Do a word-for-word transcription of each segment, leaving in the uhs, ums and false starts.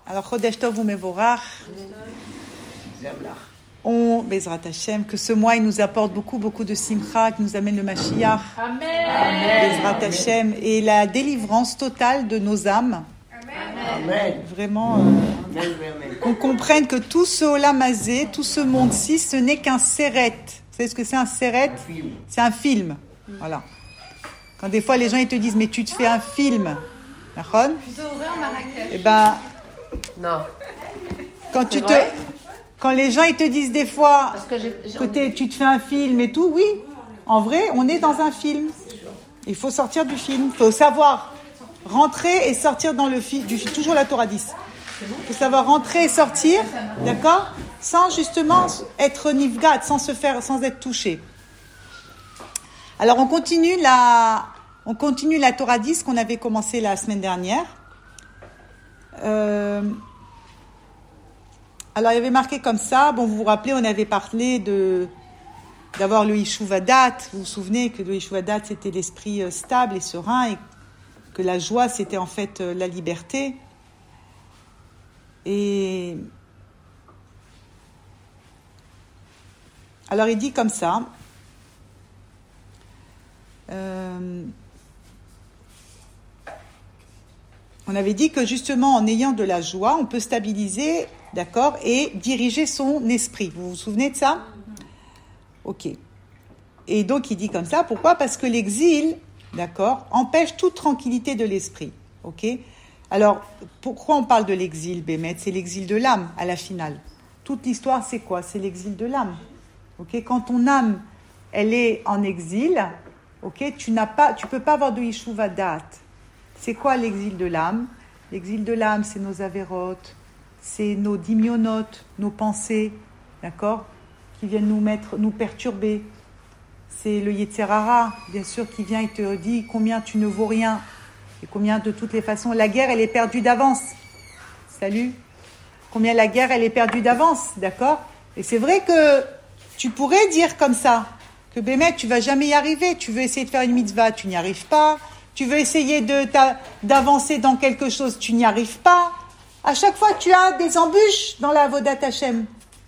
Alors, Chodesh Tov u'Mevorach. On, Bezrat Hashem, que ce mois il nous apporte beaucoup, beaucoup de simcha, qui nous amène le Mashiach. Amen. Bezrat Hashem. Et la délivrance totale de nos âmes. Amen. Vraiment, euh, qu'on comprenne que tout ce Olam Hazé, tout ce monde-ci, ce n'est qu'un seret. Vous savez ce que c'est un seret ? C'est un film. Voilà. Quand des fois les gens ils te disent, mais tu te fais un film. D'accord ? Eh ben, non. Quand tu te, quand les gens ils te disent des fois Parce que j'ai, j'ai... que t'es, tu te fais un film et tout, oui. En vrai, on est dans un film. Il faut sortir du film. Il faut savoir rentrer et sortir dans le film. Toujours la Torah dix. Il faut savoir rentrer et sortir, d'accord ? Sans justement être nifgat, sans se faire, sans être touché. Alors on continue la, on continue la Torah dix qu'on avait commencé la semaine dernière. Euh, alors il y avait marqué comme ça. Bon, vous vous rappelez, on avait parlé de d'avoir le Yishuvadat. Vous vous souvenez que le Yishuvadat c'était l'esprit stable et serein et que la joie c'était en fait la liberté. Et alors il dit comme ça. Euh, on avait dit que justement en ayant de la joie, on peut stabiliser, d'accord, et diriger son esprit. Vous vous souvenez de ça ? Ok. Et donc il dit comme ça, pourquoi ? Parce que l'exil, d'accord, empêche toute tranquillité de l'esprit. Ok ? Alors, pourquoi on parle de l'exil, Bémet ? C'est l'exil de l'âme, à la finale. Toute l'histoire, c'est quoi ? C'est l'exil de l'âme. Ok ? Quand ton âme, elle est en exil, ok, tu n'as pas, tu peux pas avoir de Yishuvadat. C'est quoi l'exil de l'âme ? L'exil de l'âme, c'est nos avérotes, c'est nos dimyonotes, nos pensées, d'accord, qui viennent nous mettre, nous perturber. C'est le Yetzer Hara, bien sûr, qui vient et te dit combien tu ne vaux rien et combien de toutes les façons la guerre elle est perdue d'avance. Salut. Combien la guerre elle est perdue d'avance, d'accord ? Et c'est vrai que tu pourrais dire comme ça. Que Bémet, tu vas jamais y arriver. Tu veux essayer de faire une mitzvah, tu n'y arrives pas. Tu veux essayer de, d'avancer dans quelque chose, tu n'y arrives pas. À chaque fois, tu as des embûches dans la Avodat Hashem.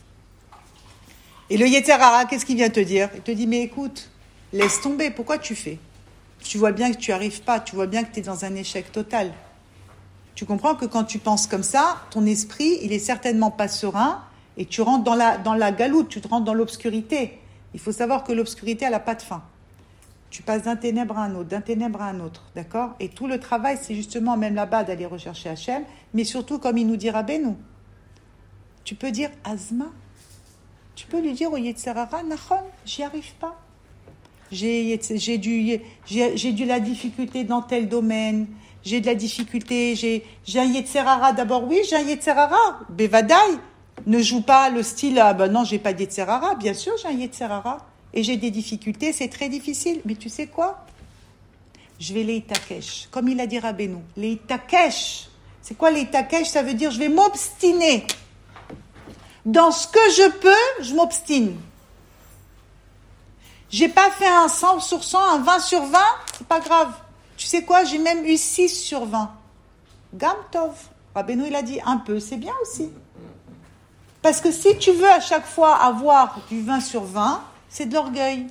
Et le Yetzer Hara, qu'est-ce qu'il vient te dire ? Il te dit, mais écoute, laisse tomber, pourquoi tu fais ? Tu vois bien que tu n'y arrives pas, tu vois bien que tu es dans un échec total. Tu comprends que quand tu penses comme ça, ton esprit, il est certainement pas serein et tu rentres dans la, dans la galoute, tu te rentres dans l'obscurité. Il faut savoir que l'obscurité, elle n'a pas de fin. Tu passes d'un ténèbre à un autre, d'un ténèbre à un autre, d'accord ? Et tout le travail, c'est justement, même là-bas, d'aller rechercher Hachem, mais surtout, comme il nous dit Rabbeinu, tu peux dire Azma, tu peux lui dire au Yetzer Hara, Nachon, j'y arrive pas. J'ai, j'ai, du, j'ai, j'ai de la difficulté dans tel domaine, j'ai de la difficulté, j'ai, j'ai un Yetzer Hara, d'abord, oui, j'ai un Yetzer Hara, Bevadaï. Ne joue pas le style, ah ben non, j'ai pas de Yetzer Hara. Bien sûr, j'ai un Yetzer Hara. Et j'ai des difficultés, c'est très difficile. Mais tu sais quoi ? Je vais leitakesh. Comme il a dit Rabbeinu. Leitakesh. C'est quoi leitakesh ? Ça veut dire, je vais m'obstiner. Dans ce que je peux, je m'obstine. J'ai pas fait un cent sur cent, un vingt sur vingt, c'est pas grave. Tu sais quoi ? J'ai même eu six sur vingt. Gam tov. Rabbeinu, il a dit, un peu, c'est bien aussi. Parce que si tu veux à chaque fois avoir du vingt sur vingt, c'est de l'orgueil.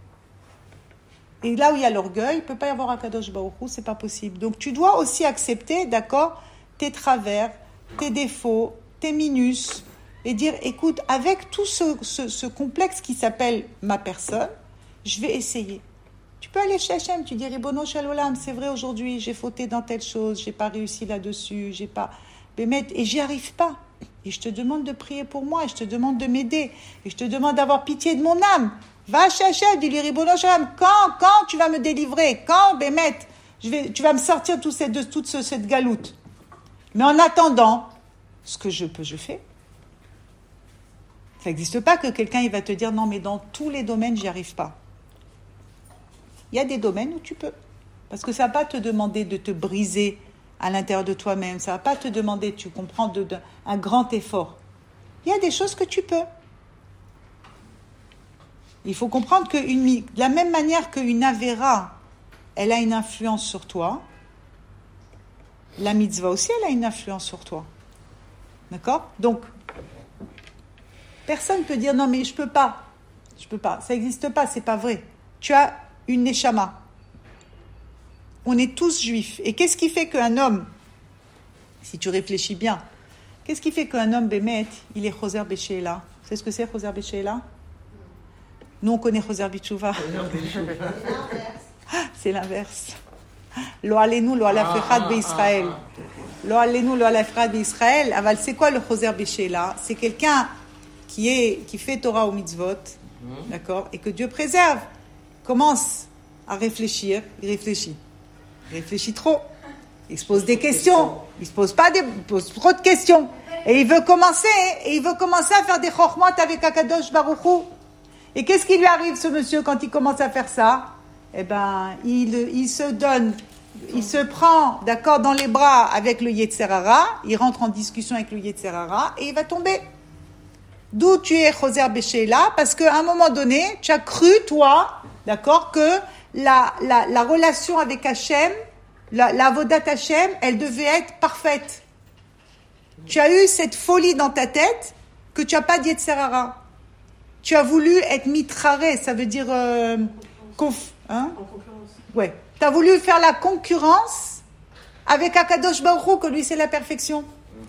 Et là où il y a l'orgueil, il ne peut pas y avoir un Kadosh Baruch Hu, c'est pas possible. Donc tu dois aussi accepter, d'accord, tes travers, tes défauts, tes minus, et dire, écoute, avec tout ce, ce, ce complexe qui s'appelle ma personne, je vais essayer. Tu peux aller chez Hachem, tu dis, Ribono Shel Olam, c'est vrai aujourd'hui, j'ai fauté dans telle chose, j'ai pas réussi là-dessus, j'ai pas... Et j'y arrive pas. Et je te demande de prier pour moi, et je te demande de m'aider, et je te demande d'avoir pitié de mon âme. Va chercher, dis-lui, Ribono Shel Olam, quand, quand tu vas me délivrer, quand, Bémet, je vais, tu vas me sortir tout cette, de toute ce, cette galoute. Mais en attendant, ce que je peux, je fais. Ça n'existe pas que quelqu'un il va te dire, non, mais dans tous les domaines, j'y arrive pas. Il y a des domaines où tu peux. Parce que ça ne va pas te demander de te briser à l'intérieur de toi-même. Ça ne va pas te demander, tu comprends, de, de, un grand effort. Il y a des choses que tu peux. Il faut comprendre que une, de la même manière qu'une avéra, elle a une influence sur toi, la mitzvah aussi, elle a une influence sur toi. D'accord? Donc, personne ne peut dire non, mais je peux pas. Je peux pas. Ça n'existe pas, c'est pas vrai. Tu as une neshama. On est tous juifs. Et qu'est-ce qui fait qu'un homme, si tu réfléchis bien, qu'est-ce qui fait qu'un homme bémet, il est choser béchéla? Vous savez ce que c'est choser béchéla? Nous, on connaît choser bitchouva. C'est l'inverse. Lo alenu, lo alafechad be'Israël. Lo alenu, lo alafechad be'Israël. Aval, c'est quoi le choser béchéla? C'est quelqu'un qui est qui fait Torah ou mitzvot, d'accord, et que Dieu préserve. Commence à réfléchir, il réfléchit. Il réfléchit trop. Il se pose des questions. Il se pose pas des, il pose trop de questions. Et il veut commencer, et il veut commencer à faire des chokhmot avec Akadosh Baruch Hu. Et qu'est-ce qui lui arrive, ce monsieur, quand il commence à faire ça? Eh ben, il, il se donne, il se prend, d'accord, dans les bras avec le Yetzer Hara. Il rentre en discussion avec le Yetzer Hara et il va tomber. D'où tu es choser béchéla, parce qu'à un moment donné, tu as cru, toi, d'accord, que la, la, la relation avec Hachem, la, la Avodat Hachem, elle devait être parfaite. Tu as eu cette folie dans ta tête que tu n'as pas d'Yetzer Hara. Tu as voulu être mitraré, ça veut dire euh, conf, hein? En concurrence. Ouais. Tu as voulu faire la concurrence avec Akadosh Baruch Hu, que lui c'est la perfection.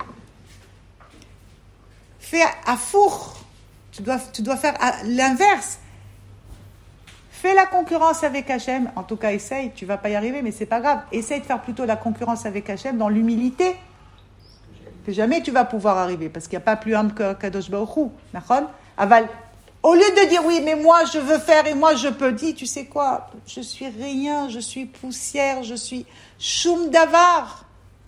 Fais à four. Tu dois, tu dois faire à l'inverse. Fais la concurrence avec Hachem. En tout cas, essaye. Tu ne vas pas y arriver, mais c'est pas grave. Essaye de faire plutôt la concurrence avec Hachem dans l'humilité. Que jamais tu vas pouvoir arriver, parce qu'il n'y a pas plus humble que Kadosh Baruch Hu. D'accord? Aval. Au lieu de dire oui, mais moi je veux faire et moi je peux, dis, tu sais quoi, je suis rien, je suis poussière, je suis choum davar.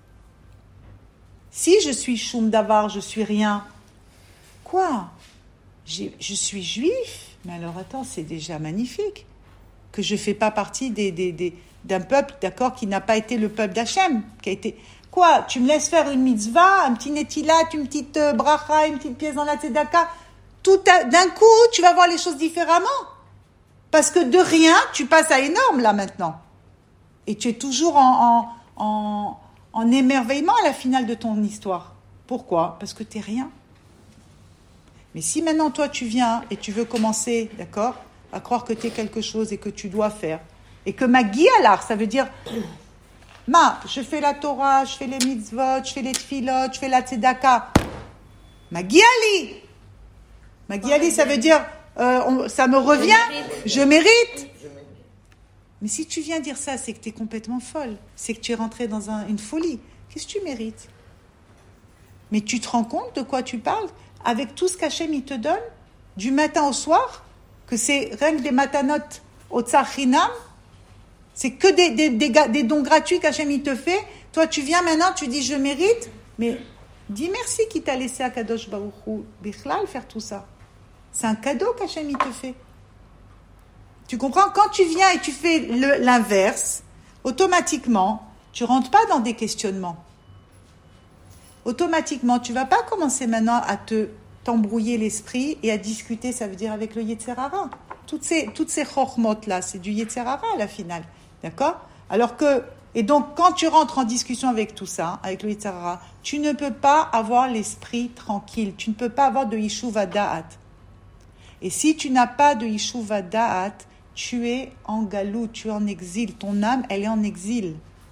Si je suis choum davar, je suis rien. Quoi? J'ai, je suis juif? Mais alors attends, c'est déjà magnifique. Que je ne fais pas partie des, des, des, d'un peuple, d'accord, qui n'a pas été le peuple d'Hachem, qui a été... Quoi? Tu me laisses faire une mitzvah, un petit netilat, une petite euh, bracha, une petite pièce dans la tzedaka. Tout à, d'un coup, tu vas voir les choses différemment. Parce que de rien, tu passes à énorme, là, maintenant. Et tu es toujours en, en, en, en émerveillement à la finale de ton histoire. Pourquoi? Parce que tu n'es rien. Mais si maintenant, toi, tu viens et tu veux commencer, d'accord, à croire que tu es quelque chose et que tu dois faire, et que ma guialar, ça veut dire, ma, je fais la Torah, je fais les mitzvot, je fais les tfilot, je fais la tzedaka. Ma guiali. Ma guiali, ça veut dire, euh, on, ça me revient, je mérite. Mais si tu viens dire ça, c'est que tu es complètement folle. C'est que tu es rentrée dans un, une folie. Qu'est-ce que tu mérites? Mais tu te rends compte de quoi tu parles? Avec tout ce qu'Hachem il te donne, du matin au soir, que c'est rien que des matanotes au tsar chinam, c'est que des, des, des, des dons gratuits qu'Hachem il te fait. Toi, tu viens maintenant, tu dis je mérite, mais dis merci qui t'a laissé à Kadosh Baruch Hu Bichlal faire tout ça. C'est un cadeau qu'Hachem il te fait. Tu comprends? Quand tu viens et tu fais le, l'inverse, automatiquement, tu rentres pas dans des questionnements. Automatiquement, tu vas pas commencer maintenant à te t'embrouiller l'esprit et à discuter, ça veut dire avec le Yetzer Hara. Toutes ces toutes ces chokhmot là, c'est du Yetzer Hara à la finale, d'accord? Alors que et donc quand tu rentres en discussion avec tout ça, avec le Yetzer Hara, tu ne peux pas avoir l'esprit tranquille, tu ne peux pas avoir de Yishuv Da'at. Et si tu n'as pas de Yishuv Da'at, tu es en galou, tu es en exil, ton âme, elle est en exil.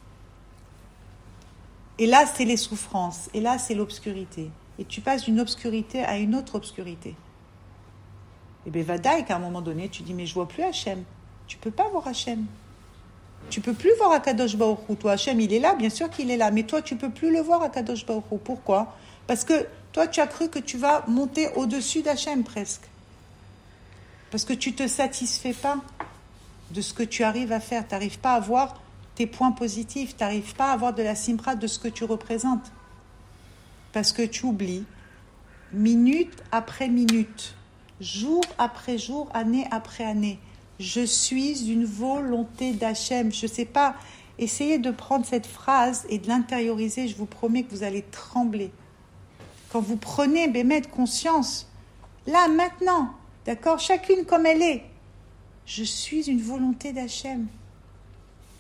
Et là, c'est les souffrances. Et là, c'est l'obscurité. Et tu passes d'une obscurité à une autre obscurité. Et bien, vadaï, qu'à un moment donné, tu dis, mais je vois plus Hachem. Tu peux pas voir Hachem. Tu peux plus voir Akadosh Baruch Hu. Toi, Hachem, il est là, bien sûr qu'il est là. Mais toi, tu peux plus le voir, Akadosh Baruch Hu. Pourquoi? Parce que toi, tu as cru que tu vas monter au-dessus d'Hachem, presque. Parce que tu ne te satisfais pas de ce que tu arrives à faire. Tu n'arrives pas à voir tes points positifs, tu n'arrives pas à avoir de la simra de ce que tu représentes. Parce que tu oublies, minute après minute, jour après jour, année après année, je suis une volonté d'Hachem. Je ne sais pas, essayez de prendre cette phrase et de l'intérioriser, je vous promets que vous allez trembler. Quand vous prenez, bémet, conscience, là, maintenant, d'accord, chacune comme elle est, je suis une volonté d'Hachem.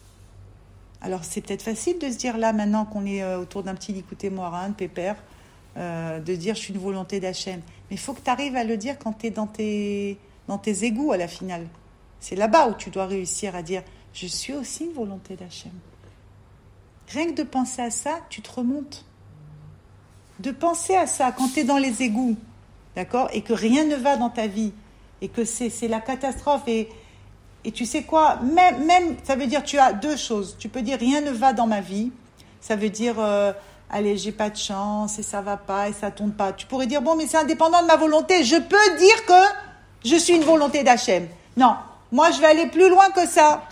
Alors, c'est peut-être facile de se dire là, maintenant qu'on est autour d'un petit écoutez-moi, hein, de pépère, euh, de dire « je suis une volonté d'Hachem ». Mais il faut que tu arrives à le dire quand tu es dans tes, dans tes égouts à la finale. C'est là-bas où tu dois réussir à dire « je suis aussi une volonté d'Hachem ». Rien que de penser à ça, tu te remontes. De penser à ça quand tu es dans les égouts, d'accord, et que rien ne va dans ta vie, et que c'est, c'est la catastrophe, et, et tu sais quoi, même, même, ça veut dire, tu as deux choses. Tu peux dire, rien ne va dans ma vie. Ça veut dire, euh, allez, j'ai pas de chance, et ça va pas, et ça tourne pas. Tu pourrais dire, bon, mais c'est indépendant de ma volonté. Je peux dire que je suis une volonté d'Hachem. Non, moi, je vais aller plus loin que ça.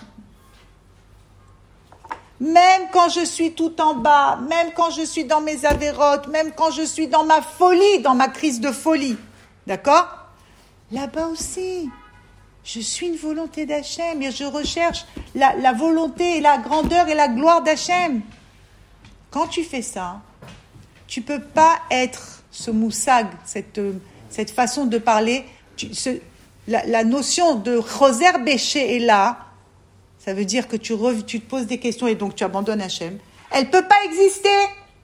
Même quand je suis tout en bas, même quand je suis dans mes avérotes, même quand je suis dans ma folie, dans ma crise de folie, d'accord ? Là-bas aussi, je suis une volonté d'Hachem et je recherche la, la volonté et la grandeur et la gloire d'Hachem. Quand tu fais ça, tu ne peux pas être ce moussag, cette, cette façon de parler. Tu, ce, la, la notion de choser béché est là. Ça veut dire que tu, rev, tu te poses des questions et donc tu abandonnes Hachem. Elle ne peut pas exister.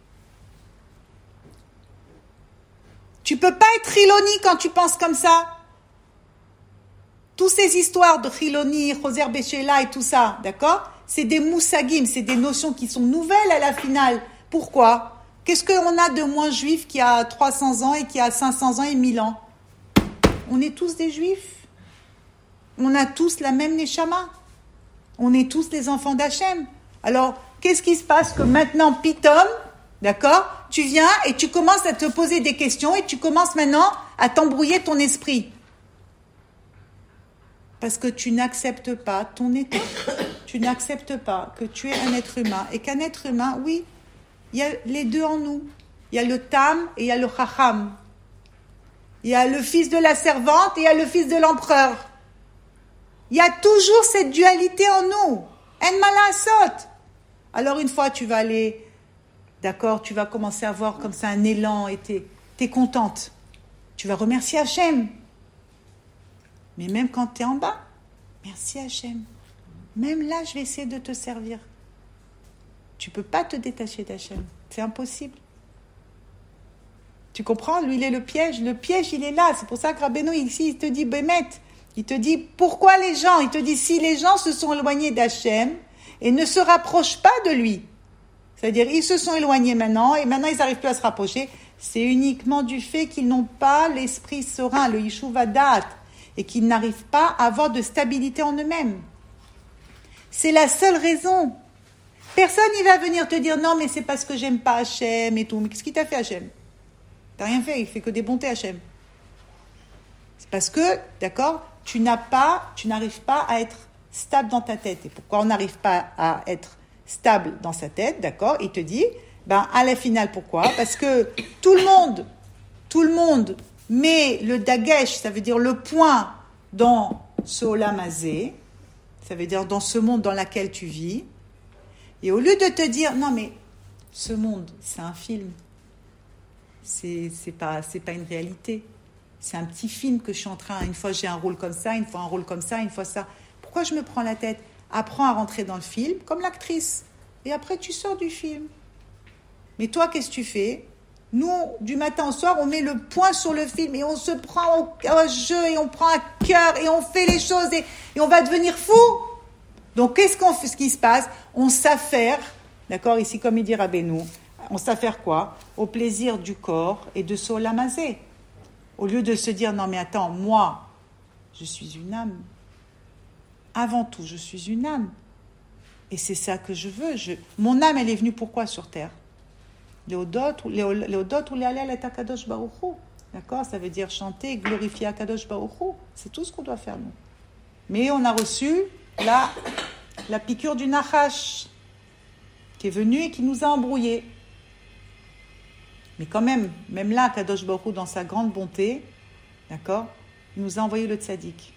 Tu ne peux pas être Chiloni quand tu penses comme ça. Toutes ces histoires de Chiloni, Choser Béchéla et tout ça, d'accord ? C'est des moussagim, c'est des notions qui sont nouvelles à la finale. Pourquoi ? Qu'est-ce qu'on a de moins juif qui a trois cents ans et qui a cinq cents ans et mille ans ? On est tous des juifs. On a tous la même neshama. On est tous des enfants d'Hachem. Alors, qu'est-ce qui se passe que maintenant, Pitom, d'accord, tu viens et tu commences à te poser des questions et tu commences maintenant à t'embrouiller ton esprit. Parce que tu n'acceptes pas ton état. Tu n'acceptes pas que tu es un être humain. Et qu'un être humain, oui, il y a les deux en nous. Il y a le tam et il y a le chacham. Il y a le fils de la servante et il y a le fils de l'empereur. Il y a toujours cette dualité en nous. En malasot. Alors une fois, tu vas aller, d'accord, tu vas commencer à avoir comme ça un élan et tu es contente. Tu vas remercier Hachem. Mais même quand tu es en bas, merci Hachem. Même là, je vais essayer de te servir. Tu ne peux pas te détacher d'Hachem. C'est impossible. Tu comprends ? Lui, il est le piège. Le piège, il est là. C'est pour ça que Rabbeinu, ici, il te dit, Bémet. Il te dit, pourquoi les gens ? Il te dit, si les gens se sont éloignés d'Hachem et ne se rapprochent pas de lui, c'est-à-dire, ils se sont éloignés maintenant et maintenant, ils n'arrivent plus à se rapprocher, c'est uniquement du fait qu'ils n'ont pas l'esprit serein, le Yishuvadat, et qu'ils n'arrivent pas à avoir de stabilité en eux-mêmes. C'est la seule raison. Personne ne va venir te dire, non, mais c'est parce que j'aime pas Hachem et tout. Mais qu'est-ce qu'il t'a fait, Hachem ? T'as rien fait, il fait que des bontés, Hachem. C'est parce que, d'accord, tu n'as pas, tu n'arrives pas à être stable dans ta tête. Et pourquoi on n'arrive pas à être stable dans sa tête, d'accord ? Il te dit, ben, à la finale, pourquoi ? Parce que tout le monde, tout le monde met le dagesh, ça veut dire le point dans ce olam hazé, ça veut dire dans ce monde dans lequel tu vis. Et au lieu de te dire, non mais, ce monde, c'est un film. C'est, c'est pas, c'est pas une réalité. C'est un petit film que je suis en train, une fois j'ai un rôle comme ça, une fois un rôle comme ça, une fois ça. Pourquoi je me prends la tête ? Apprends à rentrer dans le film, comme l'actrice. Et après, tu sors du film. Mais toi, qu'est-ce que tu fais ? Nous, du matin au soir, on met le point sur le film et on se prend au, au jeu et on prend à cœur et on fait les choses et, et on va devenir fou. Donc, qu'est-ce qu'on fait, ce qui se passe ? On s'affaire, d'accord, ici, comme il dit Rabbeinu, on s'affaire quoi ? Au plaisir du corps et de ce olam hazé. Au lieu de se dire, non mais attends, moi, je suis une âme. Avant tout, je suis une âme. Et c'est ça que je veux. Je... Mon âme, elle est venue pourquoi sur terre ? Léodot ou Léalel et Akadosh Baruch Hu. D'accord ? Ça veut dire chanter, glorifier Akadosh Baruch Hu. C'est tout ce qu'on doit faire, nous. Mais on a reçu la, la piqûre du Nachash qui est venue et qui nous a embrouillés. Mais quand même, même là, Akadosh Baruch Hu, dans sa grande bonté, d'accord, il nous a envoyé le tzaddik.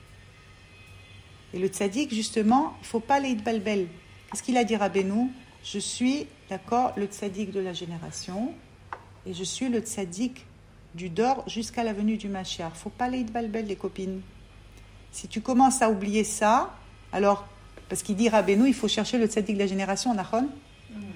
Et le tzaddik, justement, il ne faut pas les balbel. Qu'est-ce qu'il a dit Rabbeinu ? Je suis, d'accord, le tzaddik de la génération, et je suis le tzaddik du dor jusqu'à la venue du Mashiach. Il ne faut pas les balbel, les copines. Si tu commences à oublier ça, alors, parce qu'il dit Rabbeinu, il faut chercher le tzaddik de la génération, Nachon ?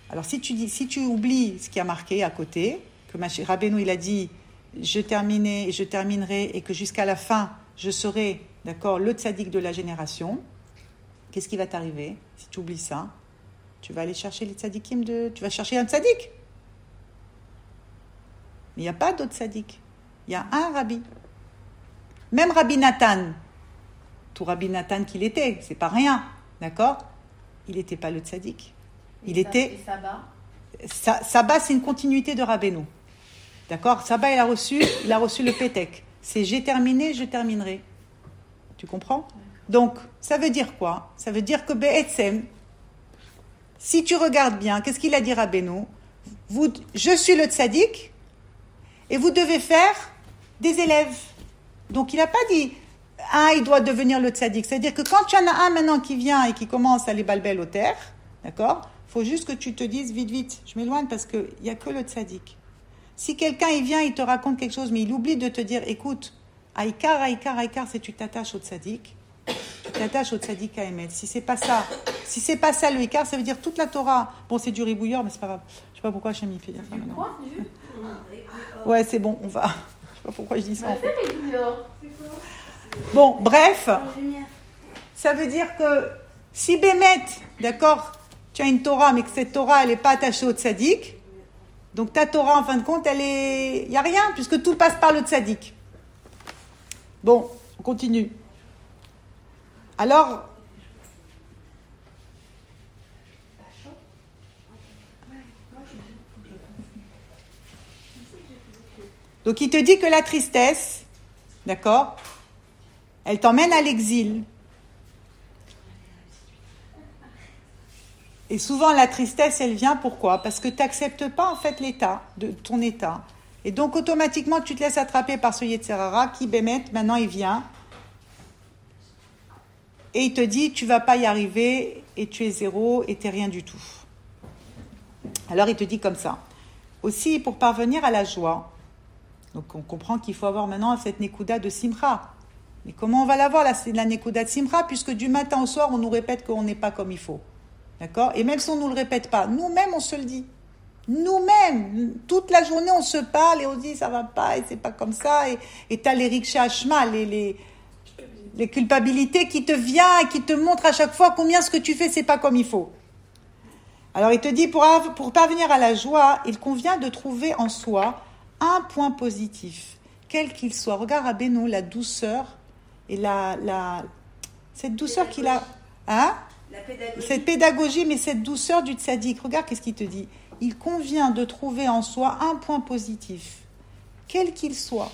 Alors si tu, dis, si tu oublies ce qui a marqué à côté, que Rabbeinu il a dit je terminais et je terminerai et que jusqu'à la fin je serai, d'accord, le tzaddik de la génération, qu'est-ce qui va t'arriver si tu oublies ça? Tu vas aller chercher les tzaddikim de... Tu vas chercher un tzaddik. Mais il n'y a pas d'autre tzaddik. Il y a un rabbi. Même Rabbi Nathan, tout Rabbi Nathan qu'il était, c'est pas rien, d'accord? Il n'était pas le tzaddik. Il et était... Et Saba Sa, Saba, c'est une continuité de Rabbeinu. D'accord? Saba, il a reçu, il a reçu le pétek. C'est j'ai terminé, je terminerai. Tu comprends? Donc, ça veut dire quoi? Ça veut dire que Be'etzem, si tu regardes bien, qu'est-ce qu'il a dit Rabbeinu? Vous, je suis le tzaddik et vous devez faire des élèves. Donc, il n'a pas dit un, il doit devenir le tzaddik. C'est-à-dire que quand tu en as un maintenant qui vient et qui commence à les balbel aux terres, d'accord? Il faut juste que tu te dises vite, vite, je m'éloigne parce qu'il n'y a que le tzaddik. Si quelqu'un il vient, il te raconte quelque chose, mais il oublie de te dire, écoute, Aïkar, Aïkar, Aïkar, c'est tu t'attaches au tzaddik. Tu t'attaches au tzaddik à Emet. Si c'est pas ça, si c'est pas ça le Ikar, ça veut dire toute la Torah. Bon, c'est du ribouilleur, mais c'est pas grave. Je sais pas pourquoi Hachem il fait dire ça maintenant. Quoi? Ouais, c'est bon, on va. Je sais pas pourquoi je dis ça. En fait. ribouilleur. Bon, bref, ça veut dire que si Bémet, d'accord, tu as une Torah, mais que cette Torah, elle n'est pas attachée au tzaddik, donc ta Torah, en fin de compte, elle est, il y a rien, puisque tout passe par le tzaddik. Bon, on continue. Alors, donc il te dit que la tristesse, d'accord, elle t'emmène à l'exil. Et souvent la tristesse, elle vient pourquoi? Parce que tu n'acceptes pas en fait l'état, de ton état. Et donc automatiquement tu te laisses attraper par ce Yetzer Hara qui, Bémet, maintenant il vient. Et il te dit, tu ne vas pas y arriver, et tu es zéro, et tu n'es rien du tout. Alors il te dit comme ça. Aussi, pour parvenir à la joie, donc on comprend qu'il faut avoir maintenant cette Nekuda de Simcha. Mais comment on va l'avoir, la, la Nekuda de Simcha, puisque du matin au soir, on nous répète qu'on n'est pas comme il faut. D'accord? Et même si on ne nous le répète pas, nous-mêmes, on se le dit. Nous-mêmes, toute la journée, on se parle, et on dit, ça ne va pas, et c'est pas comme ça, et tu as les riksha hashma, les... les les culpabilités qui te viennent et qui te montrent à chaque fois combien ce que tu fais, c'est pas comme il faut. Alors il te dit, pour, pour parvenir à la joie, il convient de trouver en soi un point positif, quel qu'il soit. Regarde Rabbeinu, la douceur et la, la cette douceur qu'il a, hein? La pédagogie. Cette pédagogie, mais cette douceur du tzaddik. Regarde qu'est-ce qu'il te dit. Il convient de trouver en soi un point positif, quel qu'il soit.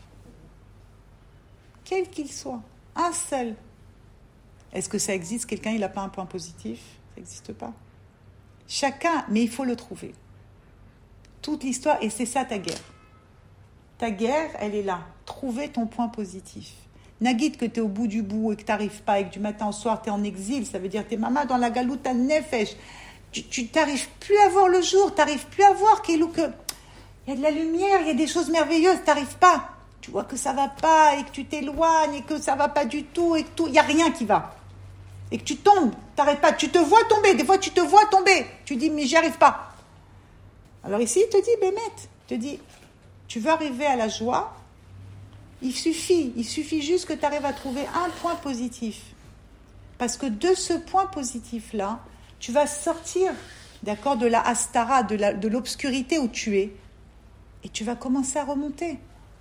Quel qu'il soit. Un seul. Est-ce que ça existe? Quelqu'un, il n'a pas un point positif? Ça n'existe pas. Chacun, mais il faut le trouver. Toute l'histoire, et c'est ça ta guerre. Ta guerre, elle est là. Trouver ton point positif. Nagid, que tu es au bout du bout et que tu n'arrives pas, et que du matin au soir, tu es en exil, ça veut dire que tu es maman dans la galoute à nefesh. Tu n'arrives plus à voir le jour, tu n'arrives plus à voir qu'il que il y a de la lumière, il y a des choses merveilleuses, tu n'arrives pas. Tu vois que ça va pas et que tu t'éloignes et que ça va pas du tout et que tout, il y a rien qui va. Et que tu tombes, t'arrêtes pas, tu te vois tomber, des fois tu te vois tomber. Tu dis mais j'y arrive pas. Alors ici il te dit Bémet, il te dit tu veux arriver à la joie, il suffit, il suffit juste que tu arrives à trouver un point positif. Parce que de ce point positif là, tu vas sortir, d'accord, de la astara, de la, de l'obscurité où tu es et tu vas commencer à remonter.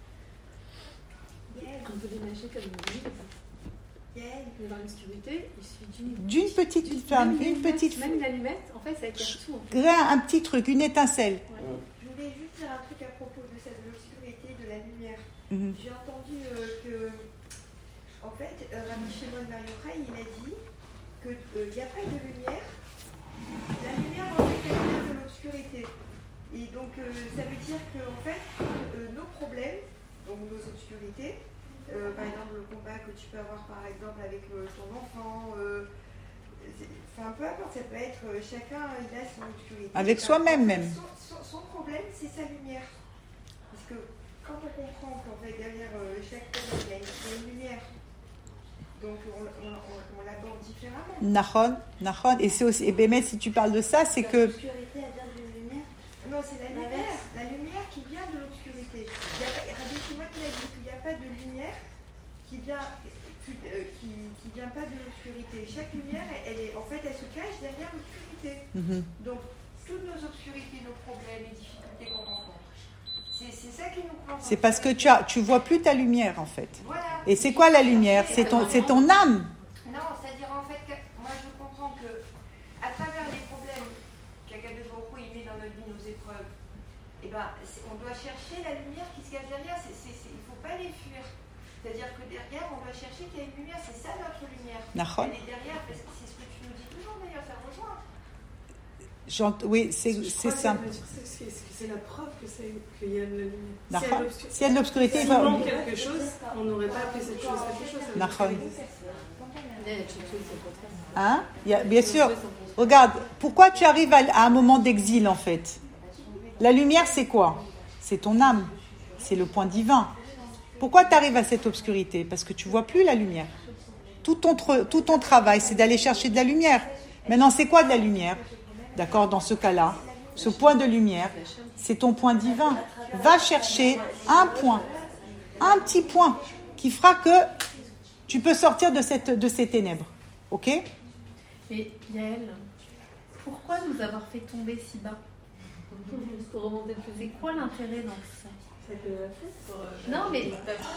On peut l'imaginer comme une ville. Dans l'obscurité, il suffit d'une, d'une petite flamme, une petite même une allumette, en fait, ça éclaire tout. En fait. Grain, un petit truc, une étincelle. Ouais. Je voulais juste dire un truc à propos de cette de l'obscurité, de la lumière. Mm-hmm. J'ai entendu euh, que, en fait, euh, Rabbi Shimon Bar Yochai, il a dit qu'il n'y euh, a pas de lumière. La lumière, en fait, elle vient de l'obscurité. Et donc, euh, ça veut dire que, en fait, euh, nos problèmes, donc nos obscurités, Euh, par exemple le combat que tu peux avoir par exemple avec euh, ton enfant, euh, enfin peu importe, ça peut être euh, chacun il a son obscurité. Avec soi-même même. Son, son, son problème c'est sa lumière. Parce que quand on comprend qu'en fait derrière euh, chaque problème il y a une, il y a une lumière Donc on, on, on, on l'aborde différemment. Nahon, Nahon. Et c'est aussi, et Bémet, si tu parles de ça, c'est que. L'obscurité, elle vient d'une lumière. Non, c'est la lumière. La lumière qui vient de l'obscurité. Rabbi Shimon qui a dit qu'il n'y a pas de lumière qui vient, qui, euh, qui, qui vient pas de l'obscurité. Chaque lumière, elle est, en fait, elle se cache derrière l'obscurité. Mm-hmm. Donc, toutes nos obscurités, nos problèmes, les difficultés qu'on rencontre, c'est, c'est ça qui nous prend. C'est parce que tu as, tu vois plus ta lumière en fait. Voilà. Et c'est quoi la lumière? C'est ton, c'est ton âme. Non, c'est-à-dire en fait que moi je comprends que à travers les problèmes qu'Akadosh Baruch Hu, il met dans notre vie, nos épreuves, eh ben, c'est, on doit chercher la lumière qui se cache derrière. C'est, c'est, c'est, il ne faut pas les fuir. C'est-à-dire que derrière, on doit chercher qu'il y a une lumière. C'est ça notre lumière. Nahon. Elle est derrière, parce que c'est ce que tu nous dis toujours d'ailleurs, ça rejoint. J'ent- oui, c'est, Je c'est crois ça. que C'est, c'est, c'est, c'est la preuve que c'est, qu'il y a de la lumière. Nahon. Si S'il y a de l'obscurité, il il va. manque quelque chose, on n'aurait pas appelé cette chose quelque chose. ça veut dire Nahon. que ça existe. Hein? Il y a- bien sûr. Regarde, pourquoi tu arrives à, à un moment d'exil en fait? La lumière, c'est quoi? C'est ton âme. C'est le point divin. Pourquoi tu arrives à cette obscurité? Parce que tu vois plus la lumière. Tout ton, tra- tout ton travail, c'est d'aller chercher de la lumière. Maintenant, c'est quoi de la lumière? D'accord, dans ce cas-là, ce point de lumière, c'est ton point divin. Va chercher un point, un petit point, qui fera que tu peux sortir de, cette, de ces ténèbres. Ok? Mais Yael, pourquoi nous avoir fait tomber si bas? C'est quoi l'intérêt dans ça? Non, mais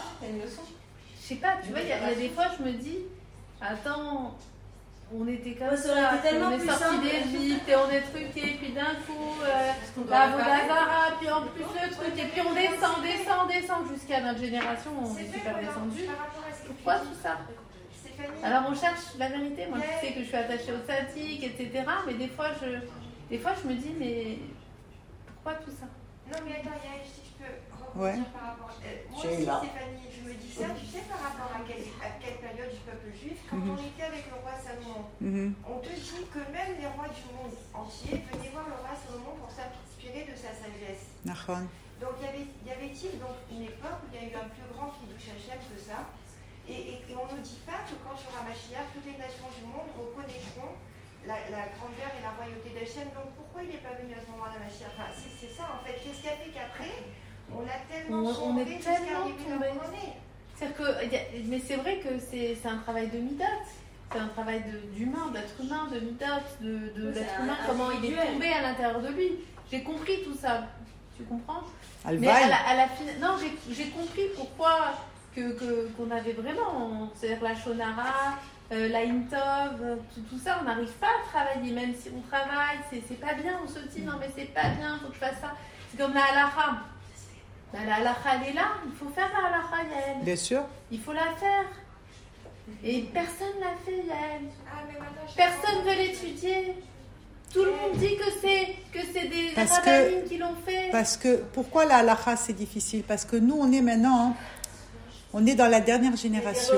je sais pas, tu vois, il y, a- il y a des fois, je me dis, attends, on était comme Ouais, ça aurait ça, été puis tellement on est plus sorti simple. d'Égypte et on est truqué, puis d'un coup, euh, la Vodazara, puis en plus le truc, et puis on descend, descend, descend, jusqu'à notre génération, on est super descendu. Par rapport à ce que tu Pourquoi dis, tout ça? Stéphanie, Alors on cherche la vérité, moi je sais que je suis attachée au statique, et cetera. Mais des fois je, des fois, je me dis, mais pourquoi tout ça? non mais attends, Yael, si je peux rebondir Ouais. par rapport. Euh, moi J'ai aussi, là. Stéphanie, je me dis ça, tu sais, par rapport à quelle, à quelle période du peuple juif, quand Mhm. on était avec le roi Salomon, Mhm. on te dit que même les rois du monde entier venaient voir le roi Salomon pour s'inspirer de sa sagesse. Nahon. Donc, y avait- y avait-il donc une époque où il y a eu un plus grand Kiddush Hashem que ça? Et, et, et on ne nous dit pas que quand sur Mashiach, toutes les nations du monde reconnaîtront la, la grandeur et la royauté d'Hachem. Donc, pourquoi il n'est pas venu à ce moment-là, Mashiach? Enfin, c'est, c'est ça, en fait. Qu'est-ce qui a fait qu'après, on a tellement On- on sombré est jusqu'à tellement arriver là tombé. où on est. C'est-à-dire que, y a- mais c'est vrai que c'est, c'est un travail de midot, c'est un travail de, d'humain, d'être humain, de midot, de, de C'est l'être un- humain, comment il est individuel. tombé à l'intérieur de lui. J'ai compris tout ça, tu comprends? Mais Alvaï. à la, à la fin, non, j'ai, j'ai compris pourquoi que, que, qu'on avait vraiment, c'est-à-dire la Shonara, euh, la Intov, tout, tout ça, on n'arrive pas à travailler, même si on travaille, c'est, c'est pas bien, on se dit non mais c'est pas bien, faut que je fasse ça. C'est comme la halakha. Ben, la halakha, elle est là, il faut faire la halakha, Yael. Bien sûr. Il faut la faire. Et personne l'a fait, Yael. Ah, mais maintenant, je Personne ne veut l'étudier. Tout le monde dit que c'est, que c'est des Parce que- rabbinines qui l'ont fait. Parce que, pourquoi la halakha c'est difficile? Parce que nous, on est maintenant, hein, on est dans la dernière génération.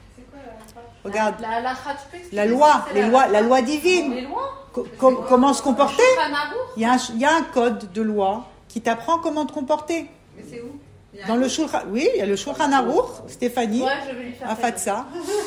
Regarde, La halakha, tu peux expliquer la ce loi, que c'est les la lois, halakha? la loi Les divine. lois. Co- com- comment se comporter? Shulchan Aruch. Il y, a un, il y a un code de loi qui t'apprend comment te comporter. Mais c'est où? Dans le Shulchan, oui, il y a le Shulchan Aruch, Stéphanie, Ouais, je vais lui faire a ça. fait ça.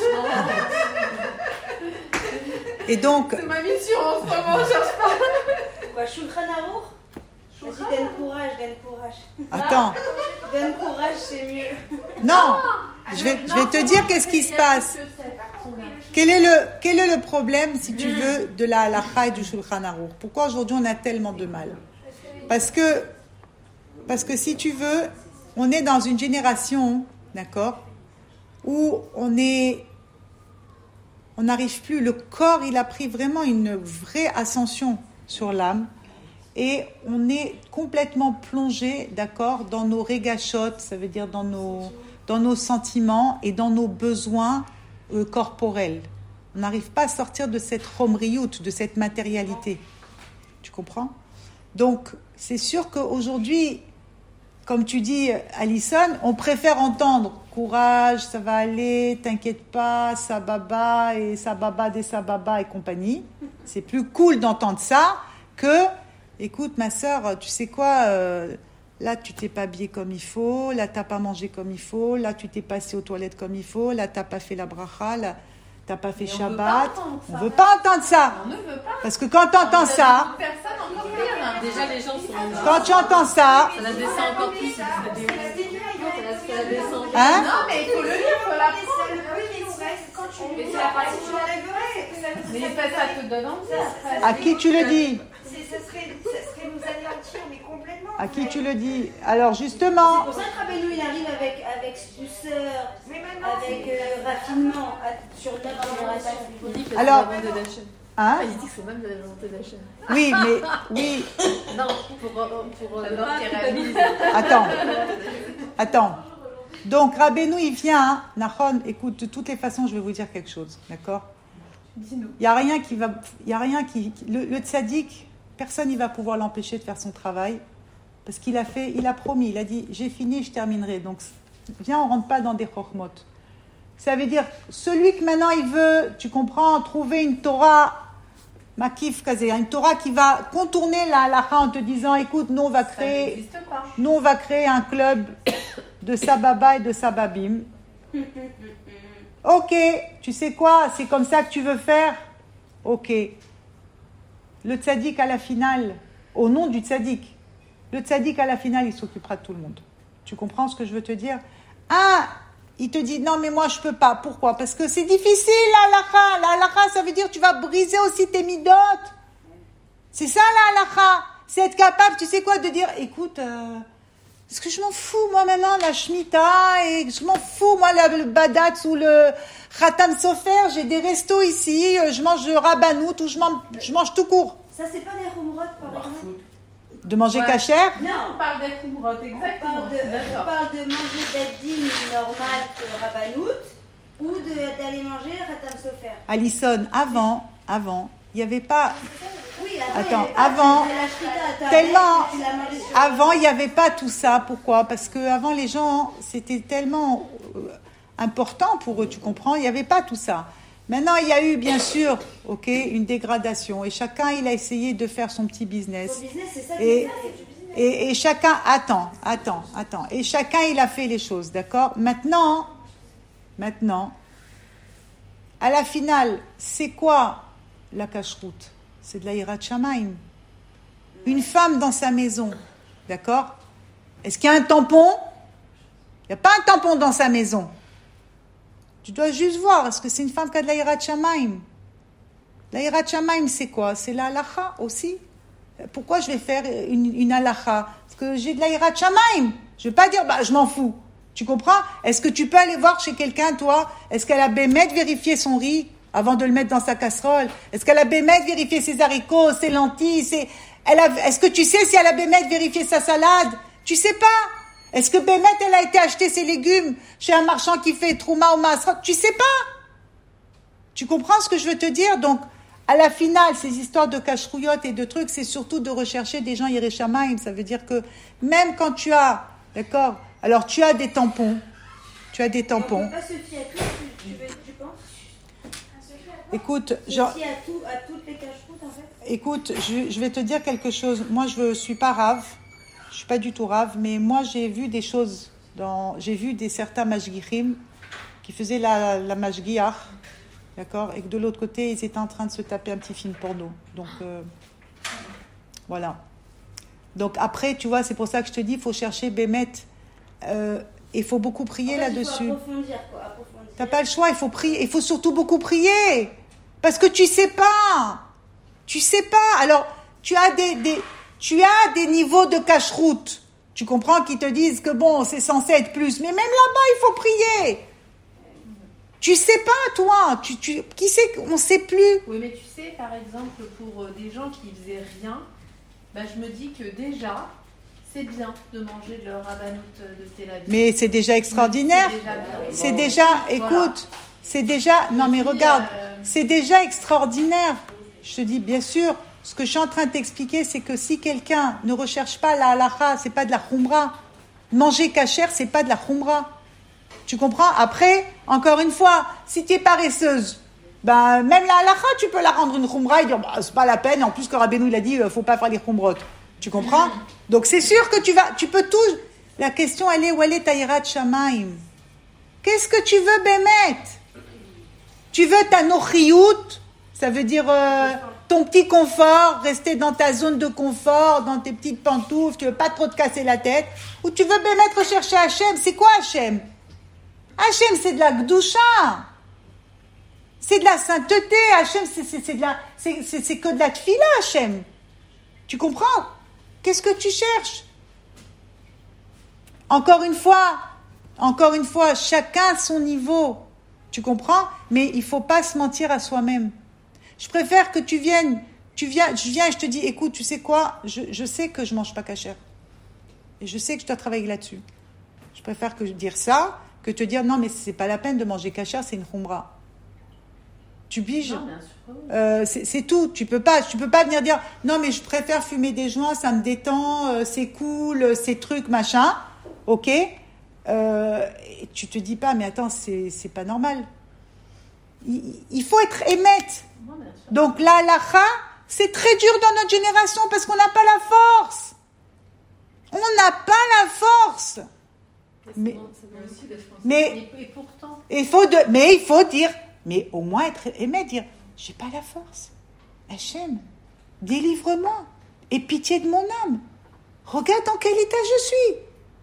Et donc, C'est ma mission en ce moment, je cherche pas. Quoi, Shulchan Aruch? Vas-y, donne courage, donne courage. attends, Donne courage, c'est mieux. non, je vais, je vais te dire qu'est-ce qui se passe. Quel est, le, quel est le problème, si tu veux, de la halakha et du Shulchan Aruch? Pourquoi aujourd'hui on a tellement de mal? Parce que, parce que si tu veux, on est dans une génération, d'accord, où on est, on n'arrive plus, le corps il a pris vraiment une vraie ascension sur l'âme et on est complètement plongé, d'accord, dans nos régachotes, ça veut dire dans nos, dans nos sentiments et dans nos besoins euh, corporels. On n'arrive pas à sortir de cette romriout, de cette matérialité. Tu comprends? Donc, c'est sûr qu'aujourd'hui, comme tu dis, Alison, on préfère entendre « courage, ça va aller, t'inquiète pas, sababa et sababa des sababa et compagnie ». C'est plus cool d'entendre ça que « écoute, ma sœur, tu sais quoi, euh, là, tu t'es pas habillé comme il faut, là, t'as pas mangé comme il faut, là, tu t'es passé aux toilettes comme il faut, là, t'as pas fait la bracha, là, t'as pas fait Mais on Shabbat. veut pas entendre On ça. veut pas entendre ça. On ne veut pas. Parce que quand t'entends ça, Personne encore pire. Déjà, les gens sont. quand tu entends ça, Ça la descend encore plus. Ça la descend. Ça la descend. hein, Non, mais il faut le lire, il faut l'apprendre. Oui, mais c'est vrai, quand tu Mais le c'est la partie tu l'enlèverais. Mais ça, ça te donne envie après. à qui tu le dis? C'est- Ça serait, ça serait nous anéantir, mais complètement. À qui tu le dis? Alors justement, C'est pour ça que Rabbeinu, il arrive avec, avec douceur, Mais maintenant, avec euh, raffinement à- sur notre génération. Il dit que c'est Alors- la volonté d'Hachem. hein? Ah, il dit que c'est même de la volonté d'Hachem. Oui, mais oui. Non, pour, euh, pour euh, Ça pas doit culpabiliser. Attends, attends. Donc Rabbeinu, il vient. Hein. Nahon, écoute, de toutes les façons, je vais vous dire quelque chose, d'accord? Dis-nous. Il y a rien qui va, il y a rien qui, qui- le, le tzaddik, personne ne va pouvoir l'empêcher de faire son travail, parce qu'il a fait, il a promis, il a dit, j'ai fini, je terminerai. Donc, viens, on rentre pas dans des chokhmot. Ça veut dire, celui que maintenant il veut, tu comprends, trouver une Torah makif kazé, une Torah qui va contourner la halakha en te disant, écoute, nous on va Ça créer, n'existe pas. nous on va créer un club de sababa et de sababim. Ok, tu sais quoi, c'est comme ça que tu veux faire? Ok. Le tzaddik à la finale, au nom du tzaddik, le tzaddik à la finale, il s'occupera de tout le monde. Tu comprends ce que je veux te dire? Ah, il te dit, non mais moi je peux pas. Pourquoi? Parce que c'est difficile la halakha. La halakha, ça veut dire que tu vas briser aussi tes midot. C'est ça la halakha. C'est être capable, tu sais quoi, de dire, écoute... Euh, Parce que je m'en fous, moi, maintenant, la Shemitah, et je m'en fous, moi, le, le Badatz ou le Khatam Sofer, j'ai des restos ici, euh, je mange le Rabbanout ou je mange, je mange tout court. Ça, c'est pas des rumrottes, par exemple. De manger Ouais. cachère? Non, on parle des khumrot, On exactement. parle de, on D'accord. parle de manger d'Adim normal que Rabbanout ou de- d'aller manger Khatam Sofer. Alison, avant, avant, il n'y avait pas... Oui, avant, Attends, il y avait pas- avant, c'était la shrita à ta tellement- mère, tu l'as mangé sur- Avant, il n'y avait pas tout ça. Pourquoi? Parce que avant les gens, c'était tellement euh, important pour eux, tu comprends? Il n'y avait pas tout ça. Maintenant, il y a eu, bien sûr, ok, une dégradation. Et chacun, il a essayé de faire son petit business. Ton business, c'est ça Et, que c'est du business. et, et chacun, attends, attends, attends. Et chacun, il a fait les choses, d'accord? Maintenant, maintenant, à la finale, c'est quoi la cache-route? C'est de la hirat shamayim. Une femme dans sa maison, d'accord? Est-ce qu'il y a un tampon? Il n'y a pas un tampon dans sa maison. Tu dois juste voir, est-ce que c'est une femme qui a de la hirat shamayim? La hirat shamayim, c'est quoi? C'est la halakha aussi. Pourquoi je vais faire une, une halakha? Parce que j'ai de la hirat shamayim. Je ne vais pas dire, bah, je m'en fous. Tu comprends? Est-ce que tu peux aller voir chez quelqu'un, toi? Est-ce qu'elle a bémet vérifier son riz avant de le mettre dans sa casserole? Est-ce qu'elle a bémet vérifier ses haricots, ses lentilles, ses... Elle a... Est-ce que tu sais si elle a bémet vérifier sa salade? Tu sais pas. Est-ce que bémet, elle a été acheter ses légumes chez un marchand qui fait trouma ou masrot? Tu sais pas. Tu comprends ce que je veux te dire? Donc, à la finale, ces histoires de cache-rouillotte et de trucs, c'est surtout de rechercher des gens Yerushalayim. Ça veut dire que même quand tu as, d'accord, alors tu as des tampons, tu as des On ne tampons. peut pas se fier à tout, tu, tu, veux- tu penses? Écoute, Se genre, fier à, tout, à toutes les cache-routes, en fait? écoute, je, je vais te dire quelque chose. Moi, je ne suis pas rave, je suis pas du tout rave, mais moi, j'ai vu des choses. Dans, j'ai vu des certains mashgichim qui faisaient la, la mashgiach, d'accord, et que de l'autre côté, ils étaient en train de se taper un petit film porno. Donc, euh, voilà. Donc après, tu vois, c'est pour ça que je te dis, il faut chercher Bémet. Euh, il faut beaucoup prier En fait, là-dessus. Il faut approfondir, quoi. Approfondir. T'as pas le choix, il faut prier. Il faut surtout beaucoup prier. Parce que tu sais pas. Tu sais pas. Alors, tu as des, des, tu as des niveaux de cache-route. Tu comprends qu'ils te disent que bon, c'est censé être plus. Mais même là-bas, il faut prier. Tu sais pas, toi. Tu, tu, qui sait qu'on sait plus. Oui, mais tu sais, par exemple, pour euh, des gens qui faisaient rien, bah, je me dis que déjà, c'est bien de manger de leur rabbanout de Tel Aviv. Mais c'est déjà extraordinaire. C'est déjà bien. C'est déjà, écoute, c'est déjà, non mais regarde, c'est déjà extraordinaire. Je te dis, bien sûr, ce que je suis en train de t'expliquer, c'est que si quelqu'un ne recherche pas la halakha, c'est pas de la khumra. Manger kasher, c'est pas de la khumra. Tu comprends? Après, encore une fois, si tu es paresseuse, ben, même la halakha, tu peux la rendre une khumra et dire, bah, c'est pas la peine. En plus, que Rabbeinu, il a dit, euh, faut pas faire les khumrot. Tu comprends? Donc c'est sûr que tu vas, tu peux tout. La question elle est où elle est ta hirat shamaim? Qu'est-ce que tu veux, Bémet? Tu veux ta nochiout? Ça veut dire euh, ton petit confort, rester dans ta zone de confort, dans tes petites pantoufles, tu veux pas trop te casser la tête? Ou tu veux, Bémet, rechercher Hachem? C'est quoi Hachem? Hachem, c'est de la gdoucha. C'est de la sainteté. Hachem, c'est, c'est, c'est, de la, c'est, c'est, c'est que de la tfila, Hachem. Tu comprends? Qu'est-ce que tu cherches? Encore une fois, encore une fois, chacun son niveau. Tu comprends? Mais il faut pas se mentir à soi-même. Je préfère que tu viennes, tu viens, je viens et je te dis, écoute, tu sais quoi? Je, je sais que je mange pas kasher. Et je sais que je dois travailler là-dessus. Je préfère que dire ça que te dire, non, mais c'est pas la peine de manger kasher, c'est une khumra. Tu biges. Non, bien sûr que oui. Euh, c'est, c'est tout. Tu peux pas, tu peux pas venir dire non mais je préfère fumer des joints, ça me détend, euh, c'est cool, euh, ces trucs machin. Ok. Euh, et tu te dis pas mais attends c'est c'est pas normal. Il, il faut être émette. Non, bien sûr. Donc la halakha c'est très dur dans notre génération parce qu'on n'a pas la force. On n'a pas la force. Mais mais Et, et pourtant. il faut de, mais il faut dire. Mais au moins être aimé, dire j'ai pas la force. Hachem, délivre-moi. Et pitié de mon âme. Regarde dans quel état je suis.